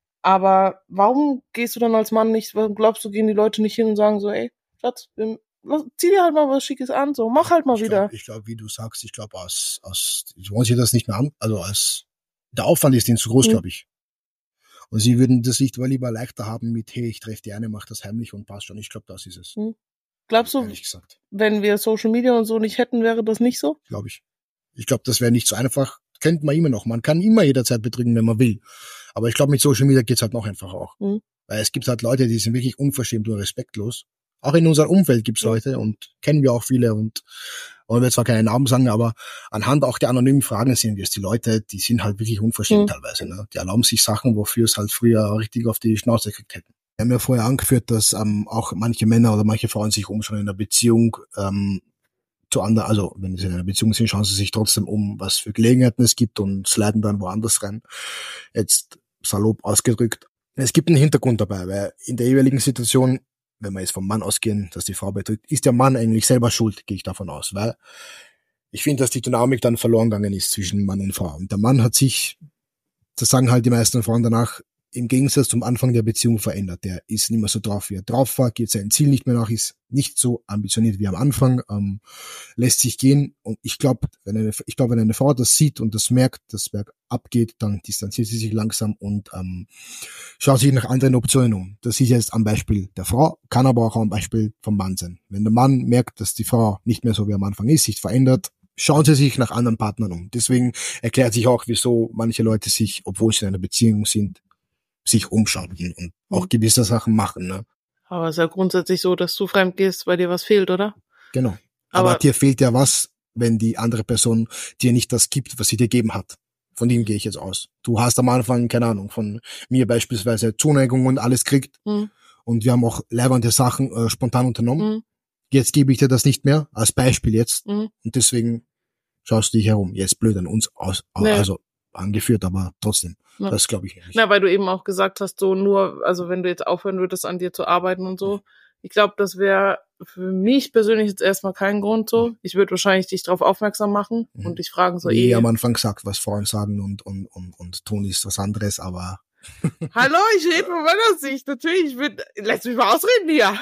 Aber warum gehst du dann als Mann nicht, warum glaubst du, gehen die Leute nicht hin und sagen so, ey, Schatz, zieh dir halt mal was Schickes an, so, mach halt mal ich wieder. Glaub, ich glaube, wie du sagst, ich glaube, aus, aus, sie wollen sich das nicht mehr an, also als, der Aufwand ist ihnen zu groß, mhm. glaube ich. Und sie würden das nicht mal lieber leichter haben mit, hey, ich treffe die eine, mach das heimlich und passt schon. Ich glaube, das ist es. Mhm. Glaubst du, ehrlich gesagt, wenn wir Social Media und so nicht hätten, wäre das nicht so? Glaube ich. Ich glaube, das wäre nicht so einfach. Kennt man immer noch. Man kann immer jederzeit betrügen, wenn man will. Aber ich glaube, mit Social Media geht's halt noch einfacher auch. Mhm. Weil es gibt halt Leute, die sind wirklich unverschämt und respektlos. Auch in unserem Umfeld gibt's ja. Leute und kennen wir auch viele und wollen wir zwar keine Namen sagen, aber anhand auch der anonymen Fragen sehen wir es. Die Leute, die sind halt wirklich unverschämt mhm. teilweise. Ne? Die erlauben sich Sachen, wofür es halt früher richtig auf die Schnauze gekriegt hätten. Wir haben ja vorher angeführt, dass ähm, auch manche Männer oder manche Frauen sich umschauen in einer Beziehung ähm, zu anderen, also wenn sie in einer Beziehung sind, schauen sie sich trotzdem um, was für Gelegenheiten es gibt und sliden dann woanders rein. Jetzt salopp ausgedrückt. Es gibt einen Hintergrund dabei, weil in der jeweiligen Situation, wenn wir jetzt vom Mann ausgehen, dass die Frau betrügt, ist der Mann eigentlich selber schuld, gehe ich davon aus, weil ich finde, dass die Dynamik dann verloren gegangen ist zwischen Mann und Frau. Und der Mann hat sich, das sagen halt die meisten Frauen danach, im Gegensatz zum Anfang der Beziehung verändert. Der ist nicht mehr so drauf, wie er drauf war, geht seinem Ziel nicht mehr nach, ist nicht so ambitioniert wie am Anfang, ähm, lässt sich gehen. Und ich glaube, wenn eine, ich glaube, wenn eine Frau das sieht und das merkt, dass Berg abgeht, dann distanziert sie sich langsam und ähm, schaut sich nach anderen Optionen um. Das ist jetzt am Beispiel der Frau, kann aber auch am Beispiel vom Mann sein. Wenn der Mann merkt, dass die Frau nicht mehr so wie am Anfang ist, sich verändert, schauen sie sich nach anderen Partnern um. Deswegen erklärt sich auch, wieso manche Leute sich, obwohl sie in einer Beziehung sind, sich umschauen und auch gewisse Sachen machen. Ne? Aber es ist ja grundsätzlich so, dass du fremd gehst, weil dir was fehlt, oder? Genau. Aber, Aber dir fehlt ja was, wenn die andere Person dir nicht das gibt, was sie dir gegeben hat. Von dem gehe ich jetzt aus. Du hast am Anfang, keine Ahnung, von mir beispielsweise Zuneigung und alles kriegt. Mhm. Und wir haben auch leibernde Sachen äh, spontan unternommen. Mhm. Jetzt gebe ich dir das nicht mehr, als Beispiel jetzt. Mhm. Und deswegen schaust du dich herum. Jetzt blöd an uns aus. Nee. Also angeführt, aber trotzdem. Ja. Das glaube ich nicht. Na, weil du eben auch gesagt hast, so nur, also wenn du jetzt aufhören würdest, an dir zu arbeiten und so. Ich glaube, das wäre für mich persönlich jetzt erstmal kein Grund so. Ich würde wahrscheinlich dich darauf aufmerksam machen mhm. und dich fragen so, Wie eh. am Anfang gesagt, was Frauen sagen und, und, und, und tun ist was anderes, aber. Hallo, ich rede von meiner Sicht. Natürlich, ich würde, lass mich mal ausreden hier.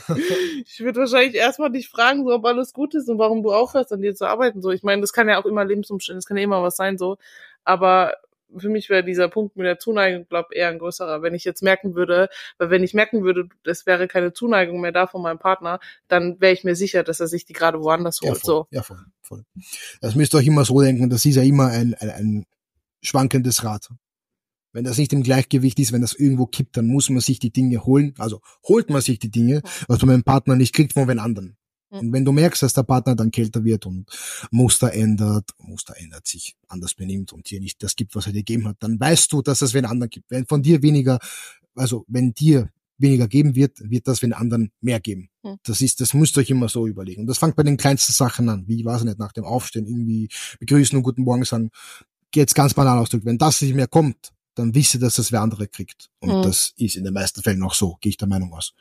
Ich würde wahrscheinlich erstmal dich fragen, so, ob alles gut ist und warum du aufhörst, an dir zu arbeiten, so. Ich meine, das kann ja auch immer Lebensumstände, das kann ja immer was sein, so. Aber für mich wäre dieser Punkt mit der Zuneigung, glaube eher ein größerer. Wenn ich jetzt merken würde, weil wenn ich merken würde, es wäre keine Zuneigung mehr da von meinem Partner, dann wäre ich mir sicher, dass er sich die gerade woanders holt. Ja, voll, so. Ja, voll, voll. Das müsst ihr euch immer so denken, das ist ja immer ein, ein, ein schwankendes Rad. Wenn das nicht im Gleichgewicht ist, wenn das irgendwo kippt, dann muss man sich die Dinge holen. Also holt man sich die Dinge, was man beim Partner nicht kriegt von den anderen. Und wenn du merkst, dass der Partner dann kälter wird und Muster ändert, Muster ändert sich, anders benimmt und dir nicht das gibt, was er dir gegeben hat, dann weißt du, dass es wen anderen gibt. Wenn von dir weniger, also wenn dir weniger geben wird, wird das den anderen mehr geben. Hm. Das ist, das müsst ihr euch immer so überlegen. Und das fängt bei den kleinsten Sachen an. Wie, ich weiß nicht, nach dem Aufstehen irgendwie begrüßen und guten Morgen sagen. Jetzt ganz banal ausdrücken. Wenn das nicht mehr kommt, dann wisse, dass das wer andere kriegt. Und hm. das ist in den meisten Fällen auch so, gehe ich der Meinung aus.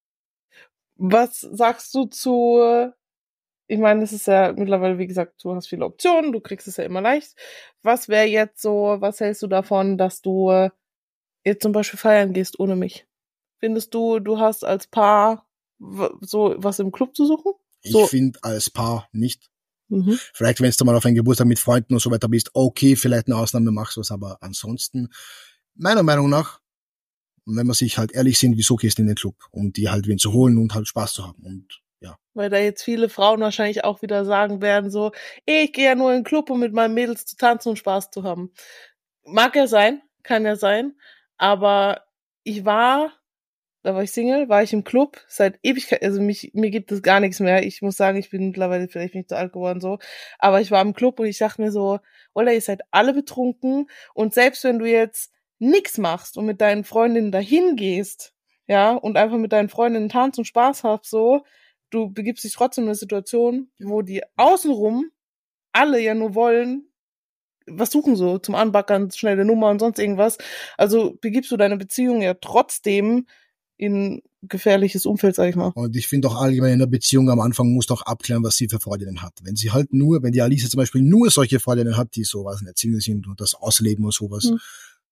Was sagst du zu, ich meine, das ist ja mittlerweile, wie gesagt, du hast viele Optionen, du kriegst es ja immer leicht. Was wäre jetzt so, was hältst du davon, dass du jetzt zum Beispiel feiern gehst ohne mich? Findest du, du hast als Paar so was im Club zu suchen? So. Ich finde als Paar nicht. Mhm. Vielleicht, wenn du mal auf einen Geburtstag mit Freunden und so weiter bist, okay, vielleicht eine Ausnahme machst du was, aber ansonsten, meiner Meinung nach, und wenn wir sich halt ehrlich sind, wieso gehst du in den Club? Um die halt wen zu holen und halt Spaß zu haben. Und ja. Weil da jetzt viele Frauen wahrscheinlich auch wieder sagen werden so, ey, ich gehe ja nur in den Club, um mit meinen Mädels zu tanzen und Spaß zu haben. Mag ja sein, kann ja sein, aber ich war da war ich Single, war ich im Club, seit Ewigkeit, also mich, mir gibt es gar nichts mehr. Ich muss sagen, ich bin mittlerweile vielleicht nicht zu alt geworden, so. Aber ich war im Club und ich dachte mir so, oder ihr seid alle betrunken und selbst wenn du jetzt nix machst und mit deinen Freundinnen dahin gehst, ja, und einfach mit deinen Freundinnen tanzt und Spaß hast, so, du begibst dich trotzdem in eine Situation, wo die außenrum alle ja nur wollen, was suchen so, zum Anbackern, schnelle Nummer und sonst irgendwas. Also begibst du deine Beziehung ja trotzdem in gefährliches Umfeld, sag ich mal. Und ich finde auch allgemein in einer Beziehung am Anfang musst du auch abklären, was sie für Freundinnen hat. Wenn sie halt nur, wenn die Alice zum Beispiel nur solche Freundinnen hat, die sowas nicht Single sind und das ausleben und sowas, hm.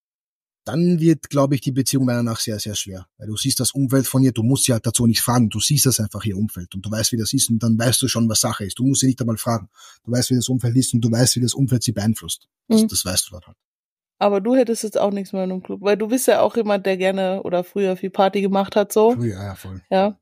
dann wird, glaube ich, die Beziehung meiner nach sehr, sehr schwer. Weil du siehst das Umfeld von ihr, du musst sie halt dazu nicht fragen, du siehst das einfach, ihr Umfeld, und du weißt, wie das ist, und dann weißt du schon, was Sache ist. Du musst sie nicht einmal fragen. Du weißt, wie das Umfeld ist, und du weißt, wie das Umfeld sie beeinflusst. Das, mhm. das weißt du dann halt. Aber du hättest jetzt auch nichts mehr in einem Club, weil du bist ja auch jemand, der gerne oder früher viel Party gemacht hat, so. Früher, ja, voll. Ja.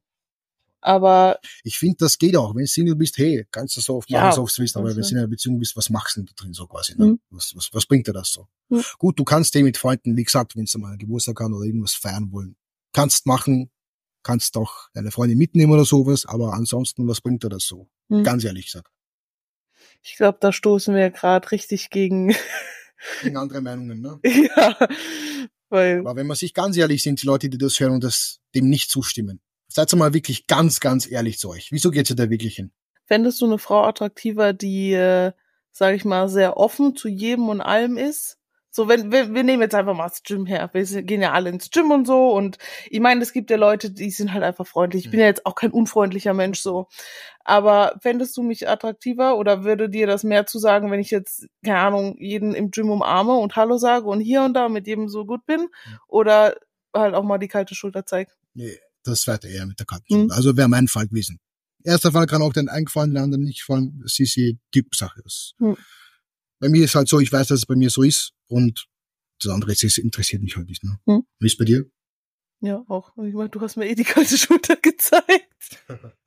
Aber ich finde, das geht auch. Wenn du Single bist, hey, kannst du so oft machen, ja, so oft willst, aber wenn du in einer Beziehung bist, was machst du denn da drin so quasi? Ne? Mhm. Was, was, was bringt dir das so? Mhm. Gut, du kannst den mit Freunden, wie gesagt, wenn du mal einen Geburtstag haben oder irgendwas feiern wollen, kannst machen, kannst auch deine Freunde mitnehmen oder sowas, aber ansonsten, was bringt dir das so? Mhm. Ganz ehrlich gesagt. Ich glaube, da stoßen wir ja gerade richtig gegen... gegen andere Meinungen, ne? Ja, weil... Aber wenn man sich ganz ehrlich sind, die Leute, die das hören und das dem nicht zustimmen, seid mal wirklich ganz, ganz ehrlich zu euch. Wieso geht's ihr da wirklich hin? Fändest du eine Frau attraktiver, die, äh, sag ich mal, sehr offen zu jedem und allem ist? So, wenn wir, wir nehmen jetzt einfach mal das Gym her. Wir gehen ja alle ins Gym und so. Und ich meine, es gibt ja Leute, die sind halt einfach freundlich. Ich bin ja jetzt auch kein unfreundlicher Mensch so. Aber fändest du mich attraktiver oder würde dir das mehr zusagen, wenn ich jetzt, keine Ahnung, jeden im Gym umarme und Hallo sage und hier und da mit jedem so gut bin? Oder halt auch mal die kalte Schulter zeige? Nee. Das zweite eher mit der Karte. Mhm. Also wäre mein Fall gewesen. Erster Fall kann auch den eingefallen, der andere nicht fallen. Das ist die Typsache. Mhm. Bei mir ist halt so, ich weiß, dass es bei mir so ist, und das andere ist, interessiert mich halt nicht. Ne? Mhm. Wie ist bei dir? Ja, auch. Ich meine, du hast mir eh die kalte Schulter gezeigt.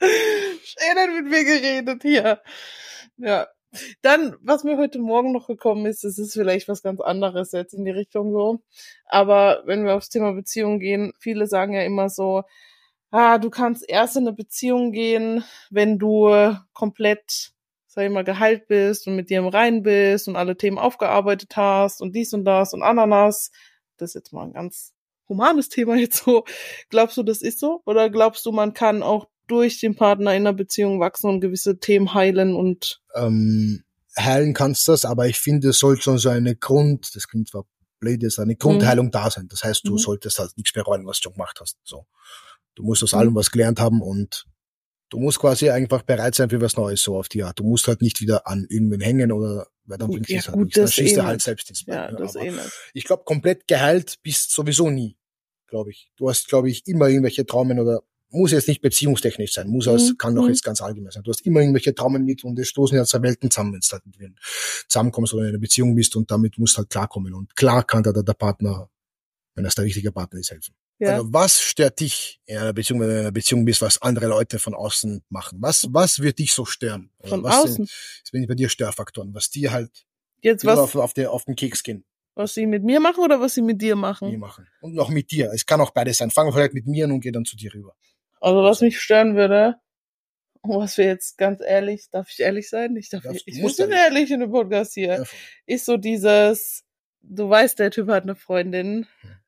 Schön hat mit mir geredet hier. Ja. Dann, was mir heute Morgen noch gekommen ist, das ist vielleicht was ganz anderes jetzt in die Richtung so. Aber wenn wir aufs Thema Beziehung gehen, viele sagen ja immer so, ah, du kannst erst in eine Beziehung gehen, wenn du komplett, sag ich mal, geheilt bist und mit dir im Reinen bist und alle Themen aufgearbeitet hast und dies und das und Ananas. Das ist jetzt mal ein ganz humanes Thema jetzt so. Glaubst du, das ist so? Oder glaubst du, man kann auch durch den Partner in einer Beziehung wachsen und gewisse Themen heilen und... Ähm, heilen kannst du das, aber ich finde, es sollte schon so eine Grund, das klingt zwar blöd, ist eine Grundheilung mhm. da sein. Das heißt, du mhm. solltest halt nichts bereuen, was du schon gemacht hast. So. Du musst aus mhm. allem was gelernt haben und du musst quasi einfach bereit sein für was Neues, so auf die Art. Du musst halt nicht wieder an irgendwen hängen oder, weil dann bringt es ja, halt nichts. Dann schießt du halt selbst ins Bein. Ja, das aber eh nicht. Ich glaube, komplett geheilt bist sowieso nie, glaube ich. Du hast, glaube ich, immer irgendwelche Traumen oder muss jetzt nicht beziehungstechnisch sein, muss es, mhm. kann auch jetzt ganz allgemein sein. Du hast immer irgendwelche Traumen mit und es stoßen ja zwei Welten zusammen, wenn du halt mit zusammenkommst oder in einer Beziehung bist, und damit musst du halt klarkommen. Und klar kann da der Partner, wenn das der richtige Partner ist, helfen. Ja. Also was stört dich in einer Beziehung, wenn du in einer Beziehung bist, was andere Leute von außen machen? Was, was wird dich so stören? Oder von was außen? Sind, sind bei dir Störfaktoren, was dir halt jetzt was auf, auf, der, auf den Keks gehen? Was sie mit mir machen oder was sie mit dir machen? Mir machen. Und noch mit dir. Es kann auch beides sein. Fangen wir vielleicht mit mir an und geh dann zu dir rüber. Also was mich stören würde, was wir jetzt ganz ehrlich, darf ich ehrlich sein? Ich darf, ich, ich bin ehrlich in dem Podcast hier. Ja, ist so dieses, du weißt, der Typ hat eine Freundin.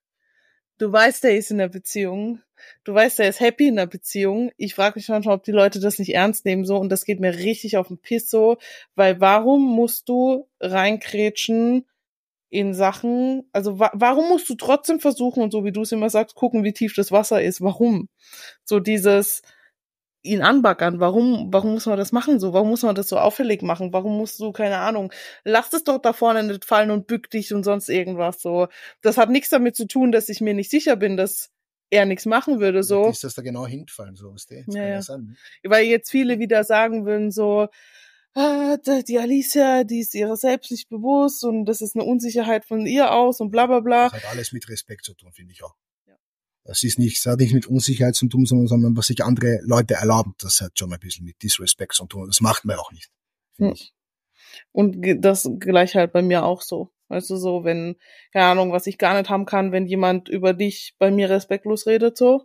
Du weißt, der ist in einer Beziehung. Du weißt, der ist happy in einer Beziehung. Ich frage mich manchmal, ob die Leute das nicht ernst nehmen so, und das geht mir richtig auf den Piss so, weil warum musst du reinkrätschen in Sachen, also wa- warum musst du trotzdem versuchen, und so wie du es immer sagst, gucken, wie tief das Wasser ist? Warum? So dieses ihn anbaggern, warum warum muss man das machen so? Warum muss man das so auffällig machen? Warum musst du, keine Ahnung, lass es doch da vorne nicht fallen und bück dich und sonst irgendwas so. Das hat nichts damit zu tun, dass ich mir nicht sicher bin, dass er nichts machen würde so. Ist das da genau hingefallen so? Ist der? Ja, ja. Sein, ne? Weil jetzt viele wieder sagen würden so, ah, die Alicia, die ist ihrer selbst nicht bewusst und das ist eine Unsicherheit von ihr aus und bla bla bla. Das hat alles mit Respekt zu tun, finde ich auch. Ja. Das ist nicht, das hat nicht mit Unsicherheit zu tun, sondern, sondern was sich andere Leute erlauben. Das hat schon ein bisschen mit Disrespect zu tun. Das macht man auch nicht, finde hm. ich. Und das gleich halt bei mir auch so. Weißt du, so, wenn, keine Ahnung, was ich gar nicht haben kann, wenn jemand über dich bei mir respektlos redet, so.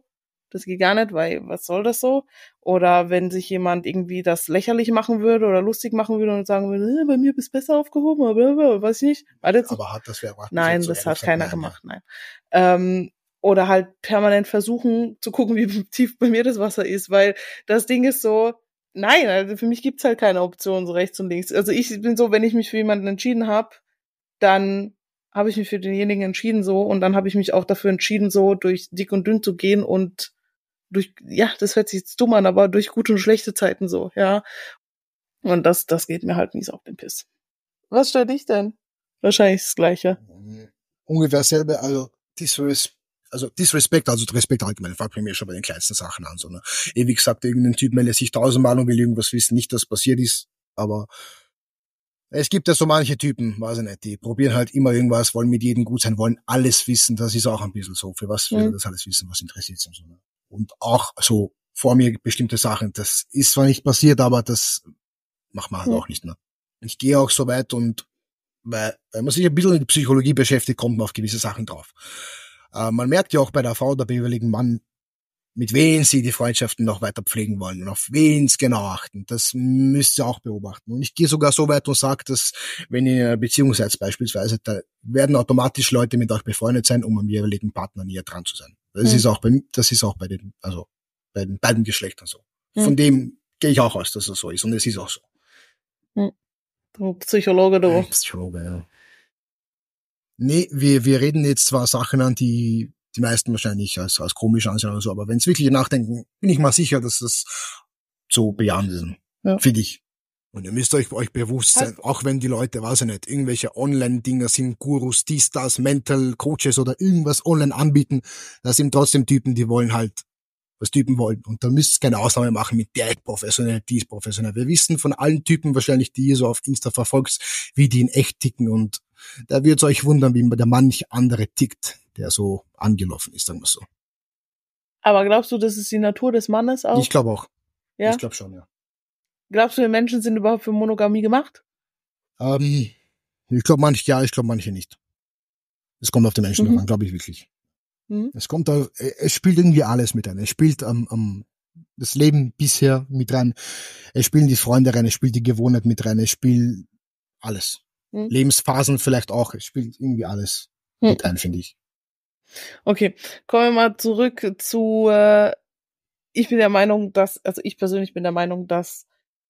das geht gar nicht, weil was soll das so? Oder wenn sich jemand irgendwie das lächerlich machen würde oder lustig machen würde und sagen würde, äh, bei mir bist du besser aufgehoben, aber weiß ich nicht. War das Aber hat das wer gemacht? Nein, So das hat gesagt, keiner nein, gemacht, ja. nein. Ähm, oder halt permanent versuchen zu gucken, wie tief bei mir das Wasser ist, weil das Ding ist so, nein, also für mich gibt's halt keine Option so rechts und links. Also ich bin so, wenn ich mich für jemanden entschieden habe, dann habe ich mich für denjenigen entschieden so und dann habe ich mich auch dafür entschieden, so durch dick und dünn zu gehen und durch, ja, das hört sich jetzt dumm an, aber durch gute und schlechte Zeiten so, ja. Und das, das geht mir halt nie so auf den Piss. Was stört dich denn? Wahrscheinlich das Gleiche. Ungefähr selbe, also Disres, also Disrespect, also Respekt allgemein, fängt bei mir schon bei den kleinsten Sachen an, so, ne. Eh, wie gesagt, irgendein Typ meldet sich tausendmal und will irgendwas wissen, nicht, dass passiert ist, aber es gibt ja so manche Typen, weiß ich nicht, die probieren halt immer irgendwas, wollen mit jedem gut sein, wollen alles wissen, das ist auch ein bisschen so, für was will er das alles wissen, was interessiert sie und so, ne. Und auch so vor mir bestimmte Sachen, das ist zwar nicht passiert, aber das macht man halt Mhm. auch nicht, ne. Ich gehe auch so weit und weil, wenn man sich ein bisschen mit Psychologie beschäftigt, kommt man auf gewisse Sachen drauf. Äh, man merkt ja auch bei der Frau oder beim jeweiligen Mann, mit wen sie die Freundschaften noch weiter pflegen wollen und auf wen sie genau achten. Das müsst ihr auch beobachten. Und ich gehe sogar so weit und sage, dass wenn ihr in einer Beziehung seid beispielsweise, da werden automatisch Leute mit euch befreundet sein, um am jeweiligen Partner näher dran zu sein. Das Mhm. ist auch bei, das ist auch bei den, also bei den beiden Geschlechtern so. Mhm. Von dem gehe ich auch aus, dass es so ist. Und es ist auch so. Mhm. Du Psychologe, du. Psychologe, ja. Nee, wir, wir reden jetzt zwar Sachen an, die die meisten wahrscheinlich als, als komisch ansehen oder so, aber wenn es wirklich nachdenken, bin ich mal sicher, dass das so bejahend ist. Ja. Finde ich. Und ihr müsst euch, euch bewusst sein, Heißt- auch wenn die Leute, weiß ich nicht, irgendwelche Online-Dinger sind, Gurus, dies, das, Mental Coaches oder irgendwas online anbieten, das sind trotzdem Typen, die wollen halt, was Typen wollen. Und da müsst ihr keine Ausnahme machen mit der ist professionell, die ist professionell. Wir wissen von allen Typen wahrscheinlich, die ihr so auf Insta verfolgt, wie die in echt ticken. Und da wird's euch wundern, wie der manch andere tickt, der so angelaufen ist, sagen wir so. Aber glaubst du, das ist die Natur des Mannes auch? Ich glaube auch. ja? Ich glaube schon, ja. Glaubst du, die Menschen sind überhaupt für Monogamie gemacht? Ähm, ich glaube manche ja, ich glaube manche nicht. Es kommt auf die Menschen Mhm. drauf an, glaube ich wirklich. Mhm. Es kommt da, es spielt irgendwie alles mit rein. Es spielt am, am das Leben bisher mit rein. Es spielen die Freunde rein, es spielt die Gewohnheit mit rein, es spielt alles. Mhm. Lebensphasen vielleicht auch, es spielt irgendwie alles Mhm. mit ein, finde ich. Okay, kommen wir mal zurück zu, äh, ich bin der Meinung, dass, also ich persönlich bin der Meinung, dass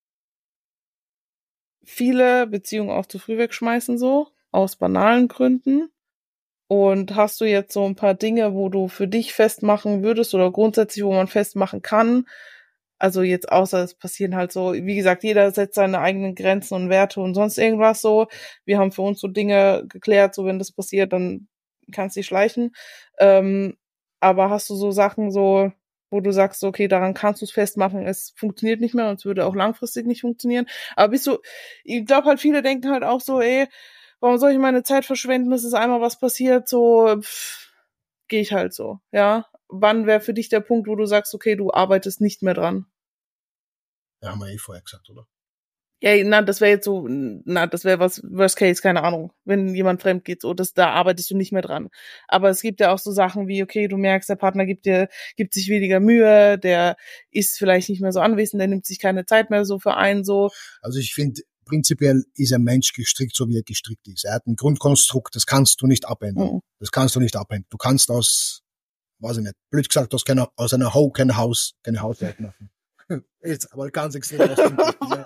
viele Beziehungen auch zu früh wegschmeißen, so, aus banalen Gründen. Und hast du jetzt so ein paar Dinge, wo du für dich festmachen würdest oder grundsätzlich, wo man festmachen kann? Also jetzt außer es passieren halt so, wie gesagt, jeder setzt seine eigenen Grenzen und Werte und sonst irgendwas so. Wir haben für uns so Dinge geklärt, so wenn das passiert, dann kannst du dich schleichen. Ähm, aber hast du so Sachen so, wo du sagst, okay, daran kannst du es festmachen, es funktioniert nicht mehr und es würde auch langfristig nicht funktionieren. Aber bist du, ich glaube halt, viele denken halt auch so, ey, warum soll ich meine Zeit verschwenden? Es ist einmal was passiert, so gehe ich halt so, ja. Wann wäre für dich der Punkt, wo du sagst, okay, du arbeitest nicht mehr dran? Ja, haben wir eh vorher gesagt, oder? Ja, na, das wäre jetzt so, na, das wäre was, Worst Case, keine Ahnung. Wenn jemand fremd geht, so, das, da arbeitest du nicht mehr dran. Aber es gibt ja auch so Sachen wie, okay, du merkst, der Partner gibt dir, gibt sich weniger Mühe, der ist vielleicht nicht mehr so anwesend, der nimmt sich keine Zeit mehr so für einen, so. Also ich finde, prinzipiell ist ein Mensch gestrickt, so wie er gestrickt ist. Er hat ein Grundkonstrukt, das kannst du nicht abändern. Mhm. Das kannst du nicht abändern. Du kannst aus, weiß ich nicht, blöd gesagt, aus, keiner, aus einer Ho kein Haus, keine Hauswelt machen. Jetzt aber ganz extrem ausgedrückt. Ja.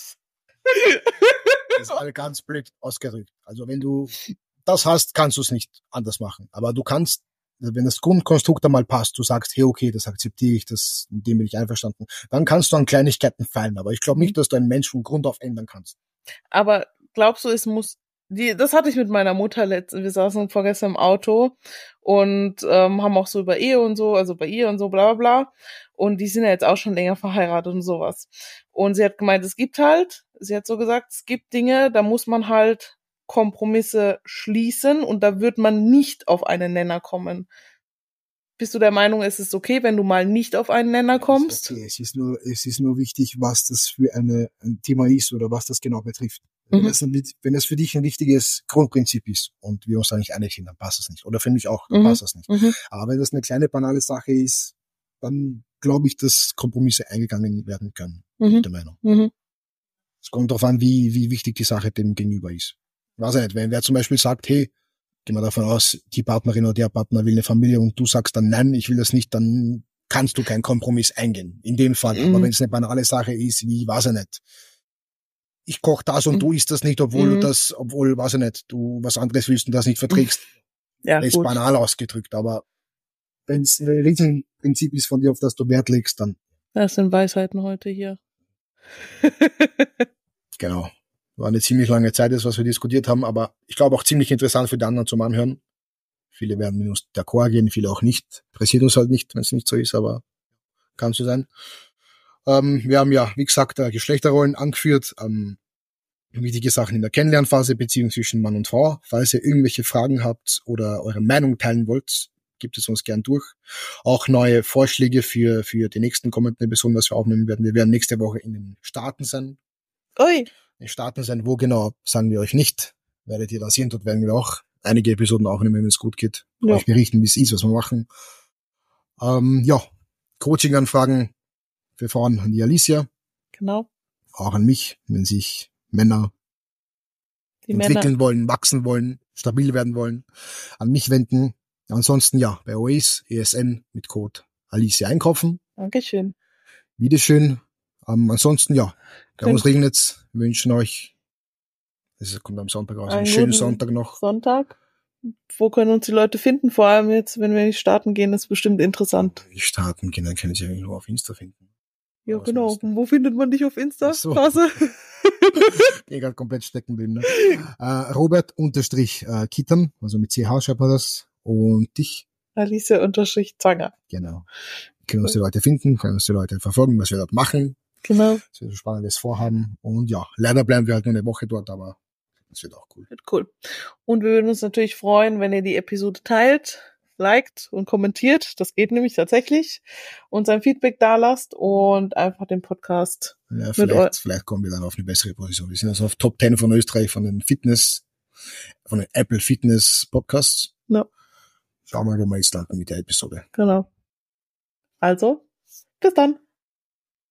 Das ist alle ganz blöd ausgedrückt. Also wenn du das hast, kannst du es nicht anders machen. Aber du kannst, wenn das Grundkonstrukt einmal passt, du sagst, hey, okay, das akzeptiere ich, das, mit dem bin ich einverstanden, dann kannst du an Kleinigkeiten feilen. Aber ich glaube nicht, dass du einen Menschen von Grund auf ändern kannst. Aber glaubst du, es muss, die, das hatte ich mit meiner Mutter letztens, wir saßen vorgestern im Auto und ähm, haben auch so über Ehe und so, also bei ihr und so, bla bla bla. Und die sind ja jetzt auch schon länger verheiratet und sowas. Und sie hat gemeint, es gibt halt, sie hat so gesagt, es gibt Dinge, da muss man halt Kompromisse schließen und da wird man nicht auf einen Nenner kommen. Bist du der Meinung, es ist okay, wenn du mal nicht auf einen Nenner kommst? Okay, es ist nur, es ist nur wichtig, was das für eine, ein Thema ist oder was das genau betrifft. Mhm. Wenn es, ein, wenn es für dich ein wichtiges Grundprinzip ist und wir uns da nicht einig sind, dann passt das nicht. Oder für mich auch, dann Mhm. passt das nicht. Mhm. Aber wenn das eine kleine banale Sache ist, dann glaube ich, dass Kompromisse eingegangen werden können. Mhm. Mit der Meinung. Mhm. Es kommt darauf an, wie, wie wichtig die Sache dem Gegenüber ist. Weiß ich nicht, wenn wer zum Beispiel sagt, hey, gehen wir davon aus, die Partnerin oder der Partner will eine Familie und du sagst dann, nein, ich will das nicht, dann kannst du keinen Kompromiss eingehen. In dem Fall. Mhm. Aber wenn es eine banale Sache ist, wie, weiß ich nicht. Ich koche das und mhm. du isst das nicht, obwohl mhm. du das, obwohl, weiß ich nicht, du was anderes willst und das nicht verträgst. Ja, das ist gut. Banal ausgedrückt, aber wenn es ein Riesenprinzip ist von dir, auf das du Wert legst, dann. Das sind Weisheiten heute hier. Genau. War eine ziemlich lange Zeit, das, was wir diskutiert haben, aber ich glaube auch ziemlich interessant für die anderen zum Anhören. Viele werden mit uns d'accord gehen, viele auch nicht. Interessiert uns halt nicht, wenn es nicht so ist, aber kann so sein. Ähm, wir haben ja, wie gesagt, Geschlechterrollen angeführt, ähm, wichtige Sachen in der Kennenlernphase, Beziehung zwischen Mann und Frau. Falls ihr irgendwelche Fragen habt oder eure Meinung teilen wollt, gibt es uns gern durch. Auch neue Vorschläge für für die nächsten kommenden Episoden, was wir aufnehmen werden. Wir werden nächste Woche in den Staaten sein. Ui. In den Staaten sein, wo genau, sagen wir euch nicht. Werdet ihr da sehen, dort werden wir auch einige Episoden aufnehmen, wenn es gut geht. Ja. Euch berichten, wie es ist, was wir machen. Ähm, ja, Coaching-Anfragen für Frauen an die Alicia. Genau. Auch an mich, wenn sich Männer die entwickeln Männer. wollen, wachsen wollen, stabil werden wollen, an mich wenden. Ansonsten ja, bei Oasis, E S N mit Code Alicia einkaufen. Dankeschön. Wiederschön. Ähm, ansonsten ja, bei uns regnet's. Wir wünschen euch, es kommt am Sonntag raus, einen, einen schönen Sonntag noch. Sonntag. Wo können uns die Leute finden? Vor allem jetzt, wenn wir in die Staaten gehen, ist bestimmt interessant. Die Staaten gehen, dann können sie ja nur auf Insta finden. Ja, aber genau. Und wo findet man dich auf Insta? So. Phase? Ich gerade komplett stecken bin. Ne? äh, Robert unterstrich äh, Kittern, also mit C H schreibt man das. Und dich? Alicia unterstrich Zanger. Genau. Können uns die Leute finden, können uns die Leute verfolgen, was wir dort machen. Genau. Was wir so Spannendes vorhaben. Und ja, leider bleiben wir halt nur eine Woche dort, aber das wird auch cool. Wird cool. Und wir würden uns natürlich freuen, wenn ihr die Episode teilt, liked und kommentiert. Das geht nämlich tatsächlich. Und sein Feedback da lasst und einfach den Podcast ja, mit vielleicht, euch. Vielleicht kommen wir dann auf eine bessere Position. Wir sind also auf Top zehn von Österreich, von den Fitness, von den Apple Fitness Podcasts. Ja. Schauen wir mal, wo wir jetzt landen mit der Episode. Genau. Also, bis dann.